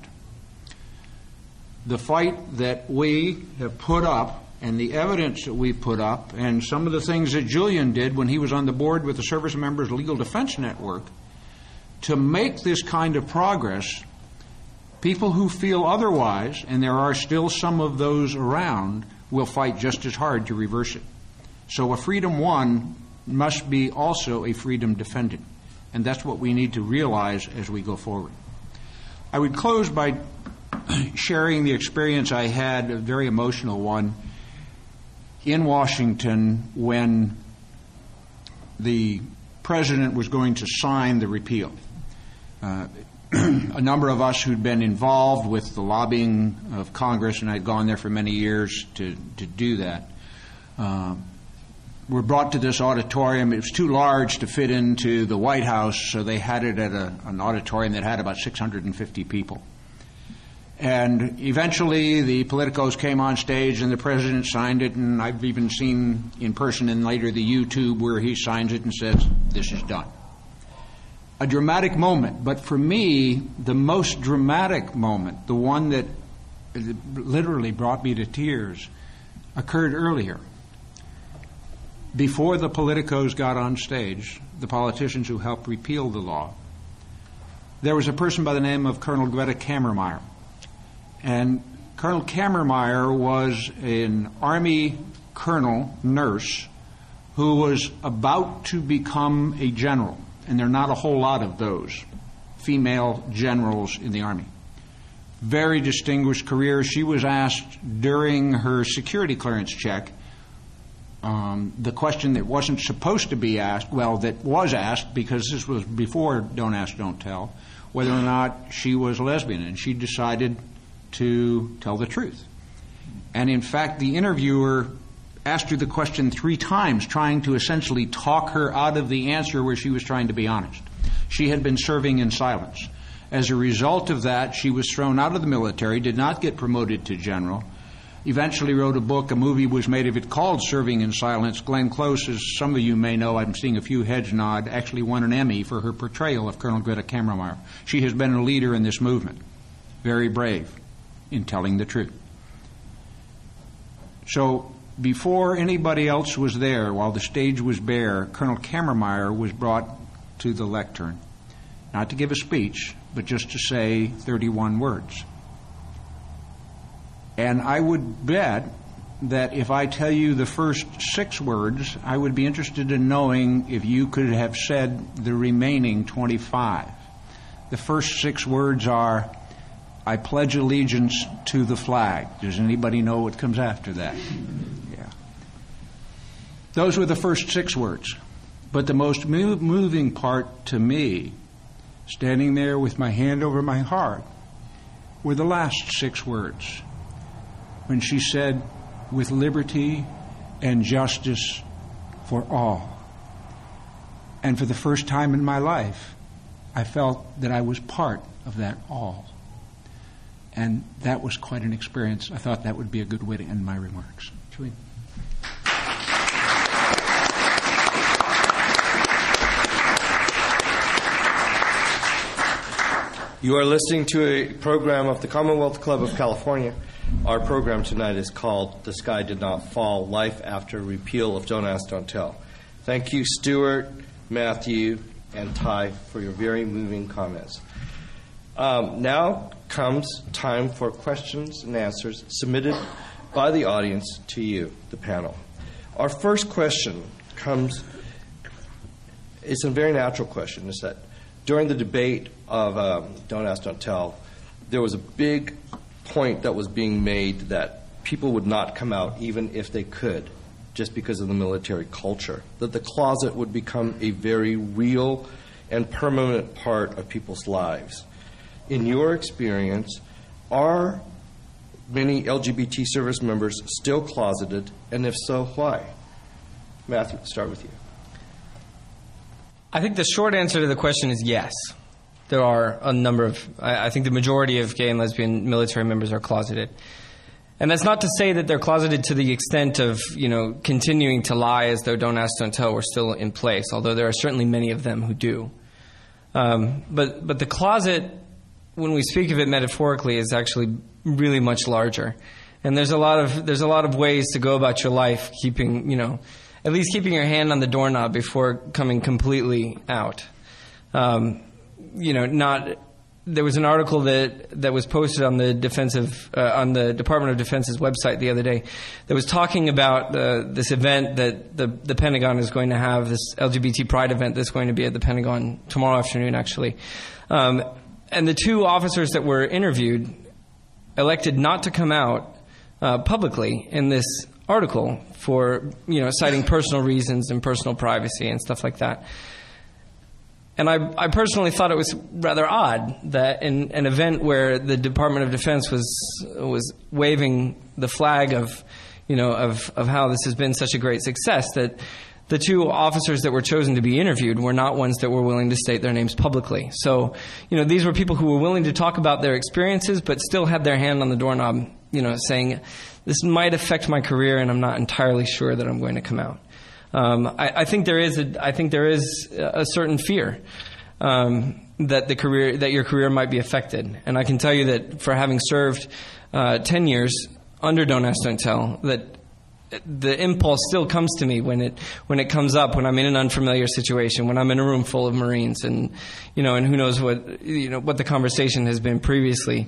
The fight that we have put up and the evidence that we put up and some of the things that Julian did when he was on the board with the Service Members Legal Defense Network to make this kind of progress, people who feel otherwise, and there are still some of those around, will fight just as hard to reverse it. So a freedom won must be also a freedom defended. And that's what we need to realize as we go forward. I would close by sharing the experience I had, a very emotional one, in Washington when the president was going to sign the repeal. Uh, a number of us who'd been involved with the lobbying of Congress, and I'd gone there for many years to, to do that, uh, were brought to this auditorium. It was too large to fit into the White House, so they had it at a, an auditorium that had about six hundred fifty people. And eventually the politicos came on stage and the president signed it, and I've even seen in person and later the YouTube where he signs it and says, "This is done." A dramatic moment, but for me, the most dramatic moment, the one that literally brought me to tears, occurred earlier. Before the politicos got on stage, the politicians who helped repeal the law, there was a person by the name of Colonel Greta Kammermeyer. And Colonel Kammermeyer was an Army colonel, nurse, who was about to become a general. And there are not a whole lot of those female generals in the Army. Very distinguished career. She was asked during her security clearance check um, the question that wasn't supposed to be asked, well, that was asked because this was before Don't Ask, Don't Tell, whether or not she was a lesbian. And she decided to tell the truth. And in fact, the interviewer asked her the question three times, trying to essentially talk her out of the answer where she was trying to be honest. She had been serving in silence. As a result of that, she was thrown out of the military, did not get promoted to general, eventually wrote a book. A movie was made of it called Serving in Silence. Glenn Close, as some of you may know, I'm seeing a few heads nod, actually won an Emmy for her portrayal of Colonel Greta Kammermeyer. She has been a leader in this movement. Very brave in telling the truth. So before anybody else was there, while the stage was bare, Colonel Kammermeyer was brought to the lectern, not to give a speech, but just to say thirty-one words. And I would bet that if I tell you the first six words, I would be interested in knowing if you could have said the remaining twenty-five. The first six words are, "I pledge allegiance to the flag." Does anybody know what comes after that? Yeah. Those were the first six words. But the most move, moving part to me, standing there with my hand over my heart, were the last six words. When she said, "With liberty and justice for all." And for the first time in my life, I felt that I was part of that all. And that was quite an experience. I thought that would be a good way to end my remarks. Julian. You are listening to a program of the Commonwealth Club of California. Our program tonight is called The Sky Did Not Fall, Life After Repeal of Don't Ask, Don't Tell. Thank you, Stuart, Matthew, and Ty, for your very moving comments. Um, now comes time for questions and answers submitted by the audience to you, the panel. Our first question comes, it's a very natural question, is that during the debate of um, Don't Ask, Don't Tell, there was a big point that was being made that people would not come out even if they could, just because of the military culture, that the closet would become a very real and permanent part of people's lives. In your experience, are many L G B T service members still closeted, and if so, why? Matthew, let's start with you. I think the short answer to the question is yes. There are a number of, I, I think the majority of gay and lesbian military members are closeted. And that's not to say that they're closeted to the extent of, you know, continuing to lie as though Don't Ask, Don't Tell were still in place, although there are certainly many of them who do. Um, but but the closet, when we speak of it metaphorically, is actually really much larger. And there's a lot of there's a lot of ways to go about your life, keeping, you know, at least keeping your hand on the doorknob before coming completely out. Um, you know, not. There was an article that, that was posted on the defensive uh, on the Department of Defense's website the other day that was talking about uh, this event that the the Pentagon is going to have, this L G B T Pride event that's going to be at the Pentagon tomorrow afternoon, actually. Um, and the two officers that were interviewed elected not to come out uh, publicly in this article for, you know, citing personal reasons and personal privacy and stuff like that. And I, I personally thought it was rather odd that in an event where the Department of Defense was was waving the flag of, you know, of, of how this has been such a great success, that the two officers that were chosen to be interviewed were not ones that were willing to state their names publicly. So, you know, these were people who were willing to talk about their experiences, but still had their hand on the doorknob, you know, saying, this might affect my career, and I'm not entirely sure that I'm going to come out. Um, I, I think there is a, I think there is a certain fear um, that the career that your career might be affected, and I can tell you that for having served uh, ten years under Don't Ask, Don't Tell, that the impulse still comes to me when it when it comes up when I'm in an unfamiliar situation, when I'm in a room full of Marines, and you know, and who knows what you know what the conversation has been previously.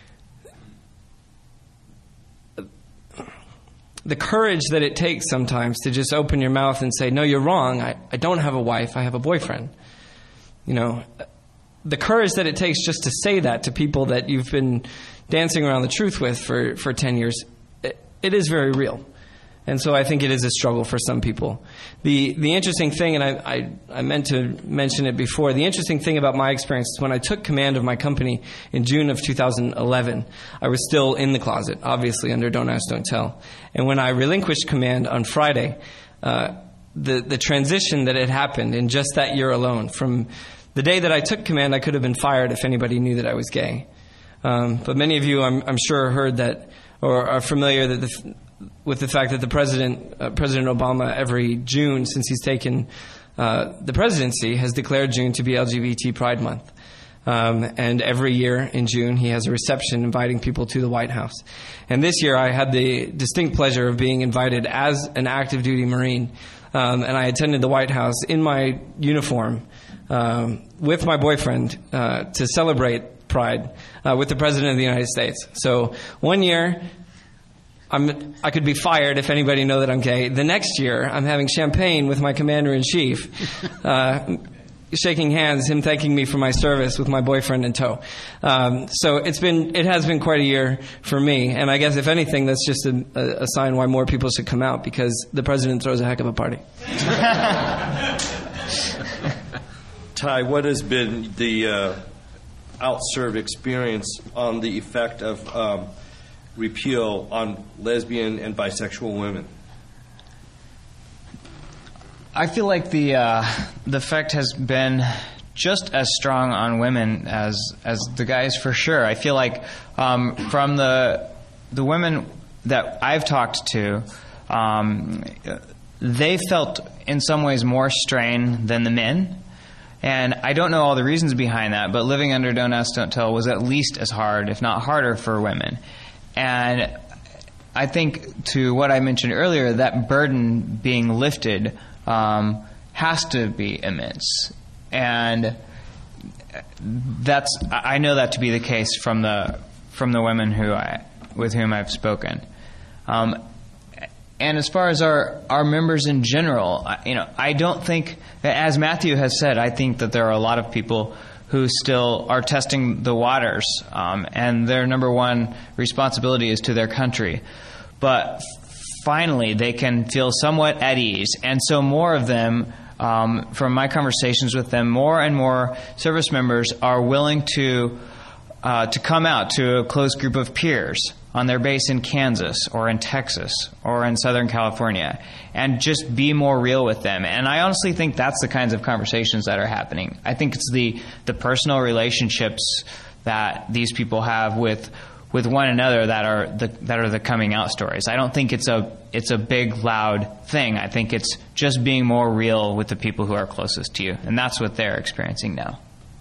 The courage that it takes sometimes to just open your mouth and say, no, you're wrong. I, I don't have a wife. I have a boyfriend. You know, the courage that it takes just to say that to people that you've been dancing around the truth with for, for ten years, it, it is very real. And so I think it is a struggle for some people. The the interesting thing, and I, I, I meant to mention it before, the interesting thing about my experience is when I took command of my company in June of two thousand eleven, I was still in the closet, obviously under Don't Ask, Don't Tell. And when I relinquished command on Friday, uh, the, the transition that had happened in just that year alone, from the day that I took command, I could have been fired if anybody knew that I was gay. Um, but many of you, I'm, I'm sure, heard that or are familiar that the with the fact that the president, uh, President Obama, every June since he's taken uh, the presidency, has declared June to be L G B T Pride Month. Um, and every year in June, he has a reception inviting people to the White House. And this year, I had the distinct pleasure of being invited as an active duty Marine. Um, and I attended the White House in my uniform um, with my boyfriend uh, to celebrate Pride uh, with the President of the United States. So one year, I'm, I could be fired if anybody know that I'm gay. The next year, I'm having champagne with my commander-in-chief, uh, shaking hands, him thanking me for my service with my boyfriend in tow. Um, so it's been, it has been quite a year for me. And I guess if anything, that's just a, a, a sign why more people should come out, because the president throws a heck of a party. Ty, what has been the uh, outserved experience on the effect of um, repeal on lesbian and bisexual women? I feel like the uh, the effect has been just as strong on women as as the guys, for sure. I feel like um, from the the women that I've talked to, um, they felt in some ways more strain than the men. And I don't know all the reasons behind that, but living under Don't Ask, Don't Tell was at least as hard, if not harder, for women. And I think, to what I mentioned earlier, that burden being lifted um, has to be immense. And that's, I know that to be the case from the from the women who I, with whom I've spoken. Um, and as far as our, our members in general, you know, I don't think, as Matthew has said, I think that there are a lot of people who still are testing the waters, um, and their number one responsibility is to their country. But finally, they can feel somewhat at ease, and so more of them, um, from my conversations with them, more and more service members are willing to uh, to come out to a close group of peers on their base in Kansas or in Texas or in Southern California and just be more real with them. And I honestly think that's the kinds of conversations that are happening. I think it's the, the personal relationships that these people have with with one another that are the that are the coming out stories. I don't think it's a it's a big loud thing. I think it's just being more real with the people who are closest to you, and that's what they're experiencing now.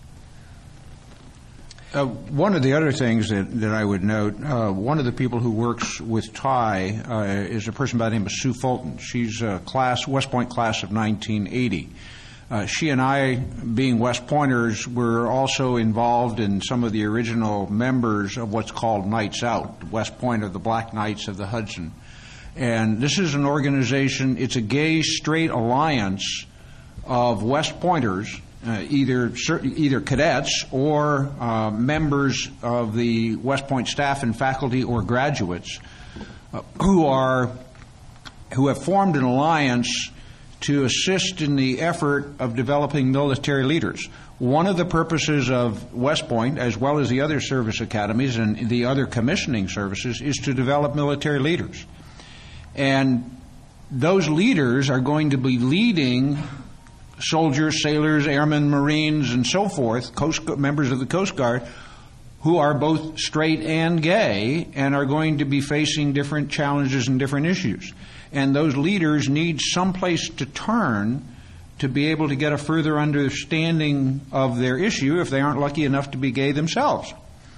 Uh, one of the other things that, that I would note, uh, one of the people who works with Ty uh, is a person by the name of Sue Fulton. She's a class, West Point class of nineteen eighty. Uh, she and I, being West Pointers, were also involved in some of the original members of what's called Knights Out, West Point of the Black Knights of the Hudson. And this is an organization, it's a gay straight alliance of West Pointers, Uh, either either cadets or uh, members of the West Point staff and faculty or graduates uh, who are who have formed an alliance to assist in the effort of developing military leaders. One of the purposes of West Point, as well as the other service academies and the other commissioning services, is to develop military leaders. And those leaders are going to be leading soldiers, sailors, airmen, Marines, and so forth, Coast, members of the Coast Guard, who are both straight and gay and are going to be facing different challenges and different issues. And those leaders need some place to turn to be able to get a further understanding of their issue if they aren't lucky enough to be gay themselves.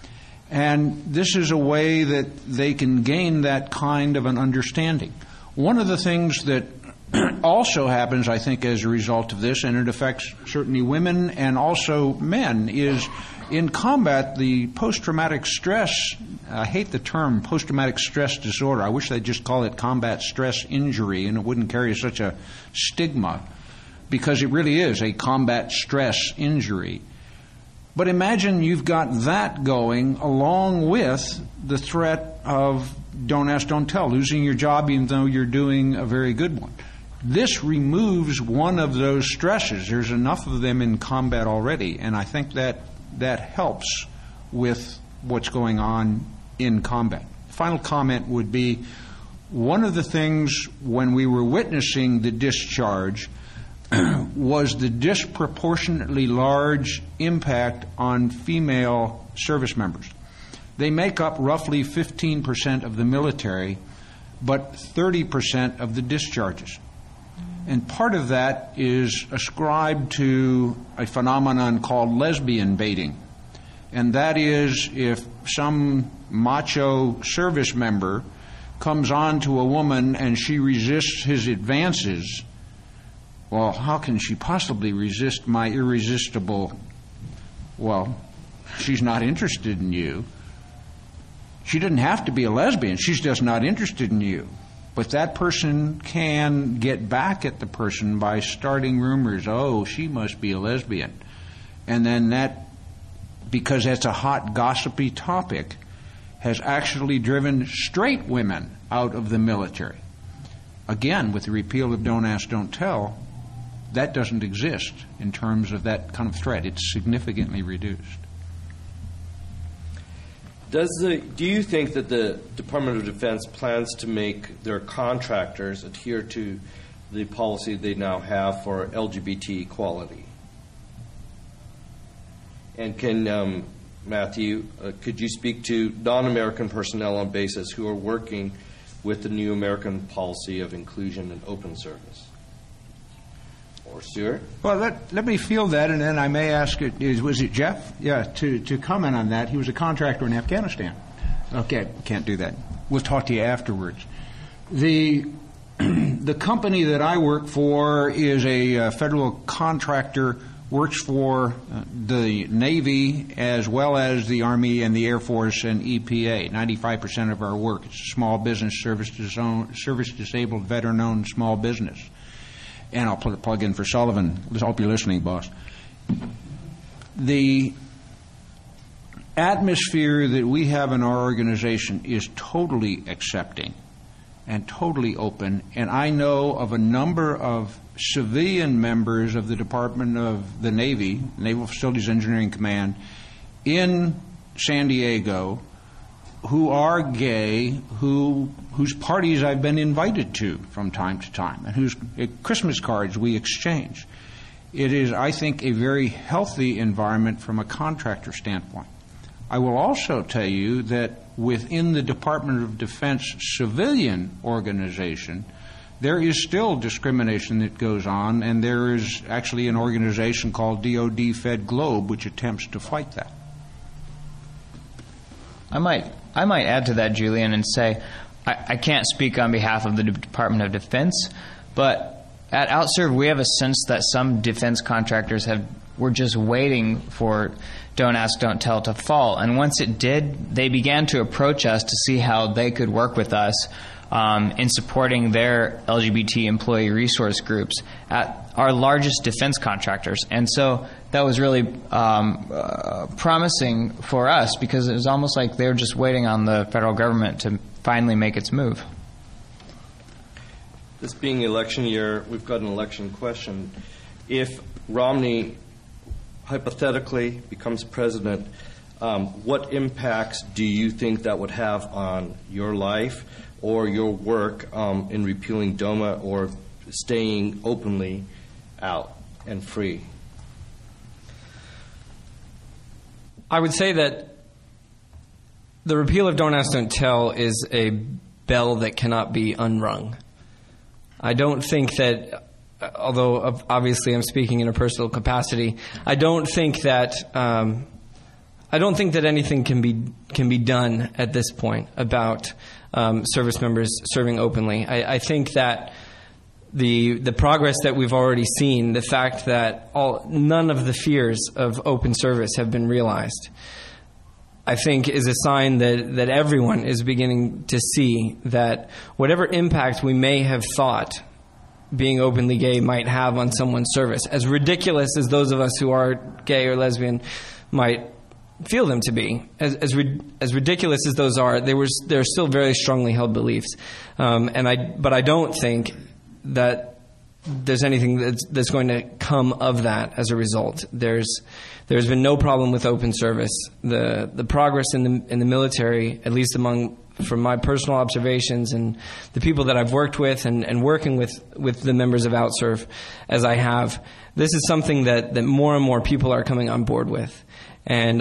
And this is a way that they can gain that kind of an understanding. One of the things that also happens, I think, as a result of this, and it affects certainly women and also men, is in combat, the post-traumatic stress, I hate the term post-traumatic stress disorder. I wish they'd just call it combat stress injury and it wouldn't carry such a stigma, because it really is a combat stress injury. But imagine you've got that going along with the threat of don't ask, don't tell, losing your job even though you're doing a very good one. This removes one of those stresses. There's enough of them in combat already, and I think that that helps with what's going on in combat. Final comment would be, one of the things when we were witnessing the discharge was the disproportionately large impact on female service members. They make up roughly fifteen percent of the military, but thirty percent of the discharges. And part of that is ascribed to a phenomenon called lesbian baiting. And that is, if some macho service member comes on to a woman and she resists his advances, well, how can she possibly resist my irresistible, well, she's not interested in you. She didn't have to be a lesbian. She's just not interested in you. But that person can get back at the person by starting rumors, oh, she must be a lesbian. And then that, because that's a hot, gossipy topic, has actually driven straight women out of the military. Again, with the repeal of Don't Ask, Don't Tell, that doesn't exist in terms of that kind of threat. It's significantly reduced. Does the, do you think that the Department of Defense plans to make their contractors adhere to the policy they now have for L G B T equality? And can, um, Matthew, uh, could you speak to non-American personnel on bases who are working with the new American policy of inclusion and open service? Or Stuart? Well, let, let me field that, and then I may ask, it, is, was it Jeff? Yeah, to, to comment on that. He was a contractor in Afghanistan. Okay, can't do that. We'll talk to you afterwards. The, the company that I work for is a uh, federal contractor works for uh, the Navy as well as the Army and the Air Force and E P A. ninety-five percent of our work is small business, service, dis- service disabled, veteran-owned small business. And I'll put a plug in for Sullivan. I hope you're listening, boss. The atmosphere that we have in our organization is totally accepting and totally open. And I know of a number of civilian members of the Department of the Navy, Naval Facilities Engineering Command, in San Diego who are gay, who whose parties I've been invited to from time to time, and whose uh, Christmas cards we exchange. It is, I think, a very healthy environment from a contractor standpoint. I will also tell you that within the Department of Defense civilian organization, there is still discrimination that goes on, and there is actually an organization called D O D Fed Globe which attempts to fight that. I might I might add to that, Julian, and say I, I can't speak on behalf of the Department of Defense, but at OutServe we have a sense that some defense contractors have were just waiting for Don't Ask, Don't Tell to fall. And once it did, they began to approach us to see how they could work with us um, in supporting their L G B T employee resource groups at our largest defense contractors. And so that was really um, uh, promising for us, because it was almost like they were just waiting on the federal government to finally make its move. This being election year, we've got an election question. If Romney hypothetically becomes president, um, what impacts do you think that would have on your life or your work um, in repealing DOMA or staying openly out and free? I would say that the repeal of Don't Ask, Don't Tell is a bell that cannot be unrung. I don't think that, although obviously I'm speaking in a personal capacity, I don't think that um, I don't think that anything can be can be done at this point about um, service members serving openly. I, I think that the the progress that we've already seen, the fact that all none of the fears of open service have been realized, I think is a sign that, that everyone is beginning to see that whatever impact we may have thought being openly gay might have on someone's service, as ridiculous as those of us who are gay or lesbian might feel them to be, as as, as ridiculous as those are, they were they're still very strongly held beliefs, um, and I but I don't think that there's anything that's, that's going to come of that as a result. There's there's been no problem with open service. The the progress in the in the military, at least among from my personal observations and the people that I've worked with and, and working with, with the members of OutServe as I have, this is something that, that more and more people are coming on board with. And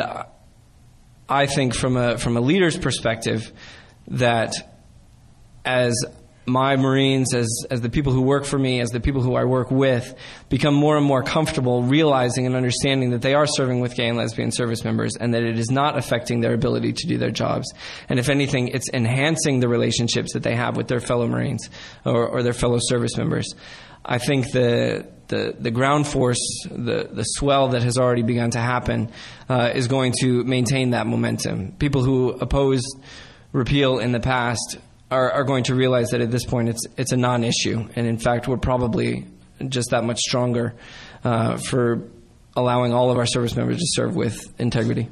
I think from a from a leader's perspective that as my Marines, as as the people who work for me, as the people who I work with, become more and more comfortable realizing and understanding that they are serving with gay and lesbian service members and that it is not affecting their ability to do their jobs. And if anything, it's enhancing the relationships that they have with their fellow Marines or, or their fellow service members. I think the the, the ground force, the, the swell that has already begun to happen uh, is going to maintain that momentum. People who opposed repeal in the past Are, are going to realize that at this point it's it's a non-issue, and in fact we're probably just that much stronger uh, for allowing all of our service members to serve with integrity.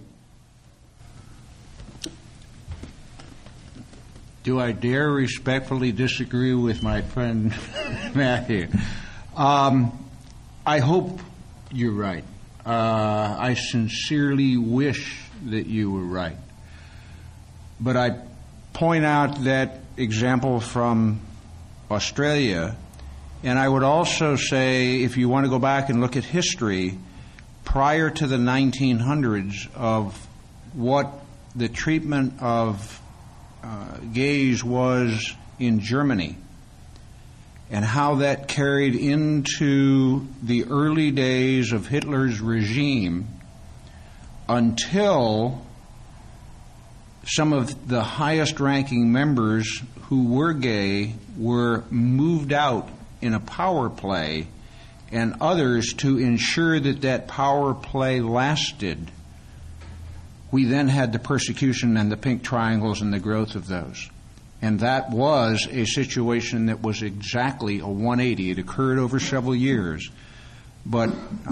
Do I dare respectfully disagree with my friend Matthew? Um, I hope you're right. Uh, I sincerely wish that you were right, but I point out that example from Australia, and I would also say, if you want to go back and look at history prior to the nineteen hundreds of what the treatment of uh, gays was in Germany and how that carried into the early days of Hitler's regime until some of the highest-ranking members who were gay were moved out in a power play and others to ensure that that power play lasted, we then had the persecution and the pink triangles and the growth of those. And that was a situation that was exactly a one eighty. It occurred over several years. But,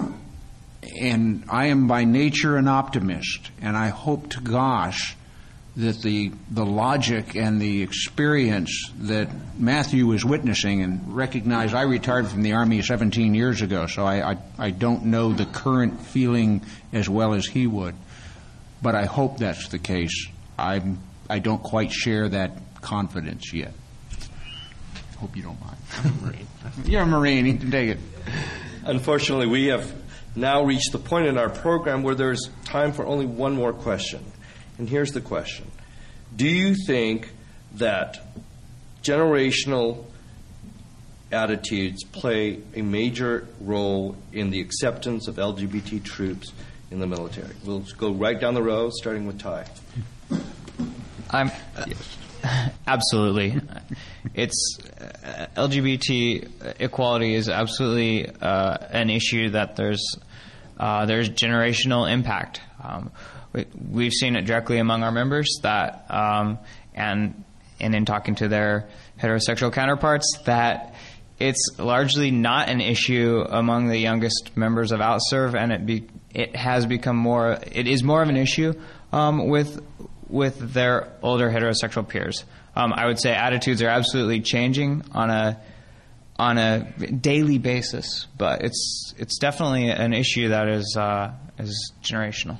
and I am by nature an optimist, and I hope to gosh that the the logic and the experience that Matthew is witnessing, and recognize I retired from the Army seventeen years ago, so I, I, I don't know the current feeling as well as he would. But I hope that's the case. I'm, I don't quite share that confidence yet. Hope you don't mind. I'm a Marine. You're a Marine. You can take it. Unfortunately, we have now reached the point in our program where there's time for only one more question. And here's the question. Do you think that generational attitudes play a major role in the acceptance of L G B T troops in the military? We'll go right down the row, starting with Ty. I'm uh, absolutely. It's uh, L G B T equality is absolutely uh, an issue that there's uh, there's generational impact. Um, we, we've seen it directly among our members that, um, and and in talking to their heterosexual counterparts, that it's largely not an issue among the youngest members of OutServe, and it be it has become more. It is more of an issue um, with. with their older heterosexual peers. Um, I would say attitudes are absolutely changing on a on a daily basis, but it's it's definitely an issue that is uh, is generational.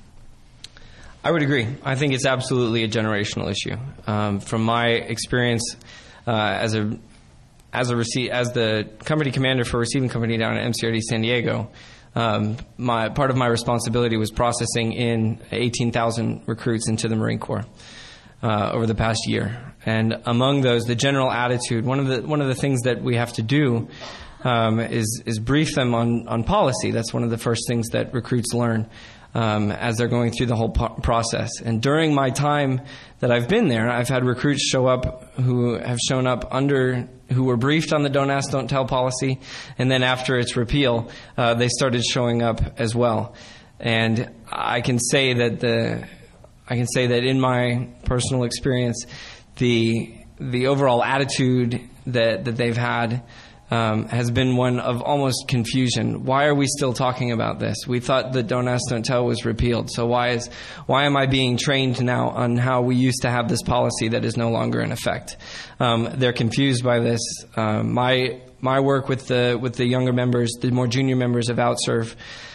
I would agree. I think it's absolutely a generational issue. Um, from my experience uh, as a as a rece- as the company commander for receiving company down at M C R D San Diego. Um, my part of my responsibility was processing in eighteen thousand recruits into the Marine Corps uh, over the past year, and among those, the general attitude. One of the one of the things that we have to do um, is is brief them on on policy. That's one of the first things that recruits learn um, as they're going through the whole po- process. And during my time that I've been there, I've had recruits show up who have shown up under. who were briefed on the Don't Ask, Don't Tell policy, and then after its repeal, uh, they started showing up as well. And I can say that the, I can say that in my personal experience, the the overall attitude that that they've had um, has been one of almost confusion. Why are we still talking about this? We thought the Don't Ask, Don't Tell was repealed. So why is why am I being trained now on how we used to have this policy that is no longer in effect? Um, they're confused by this. Um, my my work with the with the younger members, the more junior members of OutServe,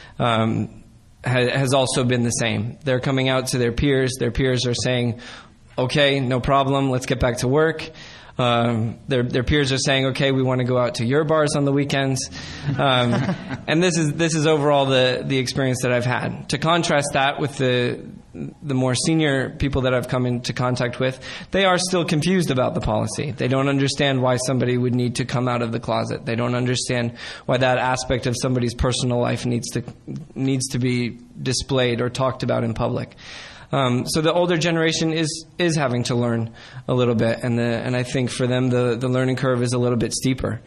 um, ha, has also been the same. They're coming out to their peers. Their peers are saying, "Okay, no problem. Let's get back to work." Um, their their peers are saying, "Okay, we want to go out to your bars on the weekends," um, and this is this is overall the the experience that I've had. To contrast that with the the more senior people that I've come into contact with, they are still confused about the policy. They don't understand why somebody would need to come out of the closet. They don't understand why that aspect of somebody's personal life needs to needs to be displayed or talked about in public. Um, so the older generation is is having to learn a little bit, and the and I think for them the, the learning curve is a little bit steeper.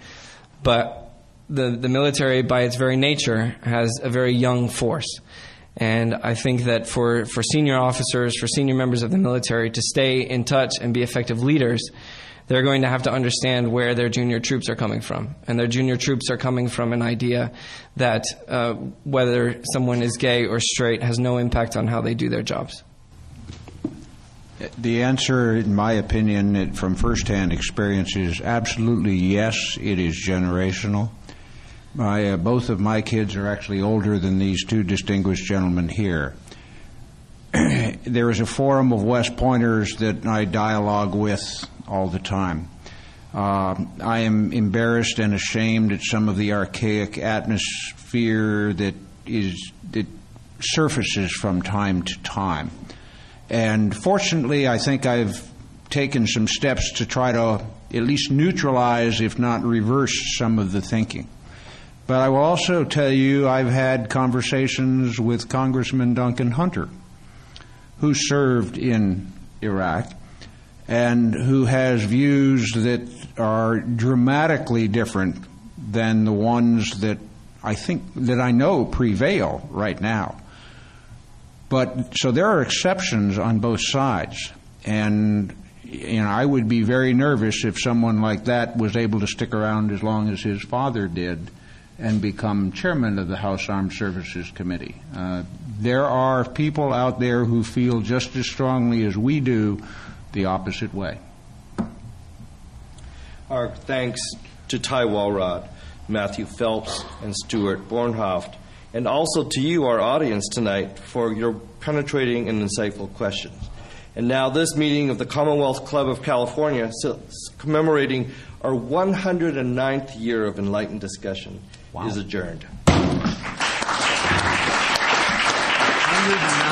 But the the military, by its very nature, has a very young force, and I think that for, for senior officers, for senior members of the military to stay in touch and be effective leaders, they're going to have to understand where their junior troops are coming from, and their junior troops are coming from an idea that uh, whether someone is gay or straight has no impact on how they do their jobs. The answer, in my opinion, it, from firsthand experience, is absolutely yes, it is generational. My, uh, both of my kids are actually older than these two distinguished gentlemen here. There is a forum of West Pointers that I dialogue with all the time. Uh, I am embarrassed and ashamed at some of the archaic atmosphere that is that surfaces from time to time. And fortunately, I think I've taken some steps to try to at least neutralize, if not reverse, some of the thinking. But I will also tell you I've had conversations with Congressman Duncan Hunter, who served in Iraq and who has views that are dramatically different than the ones that I think, that I know prevail right now. But so there are exceptions on both sides, and you know, I would be very nervous if someone like that was able to stick around as long as his father did and become chairman of the House Armed Services Committee. Uh, there are people out there who feel just as strongly as we do the opposite way. Our thanks to Ty Walrod, Matthew Phelps, and Stuart Bornhoft, and also to you, our audience tonight, for your penetrating and insightful questions. And now this meeting of the Commonwealth Club of California, commemorating our one hundred ninth year of enlightened discussion, wow. is adjourned. one hundred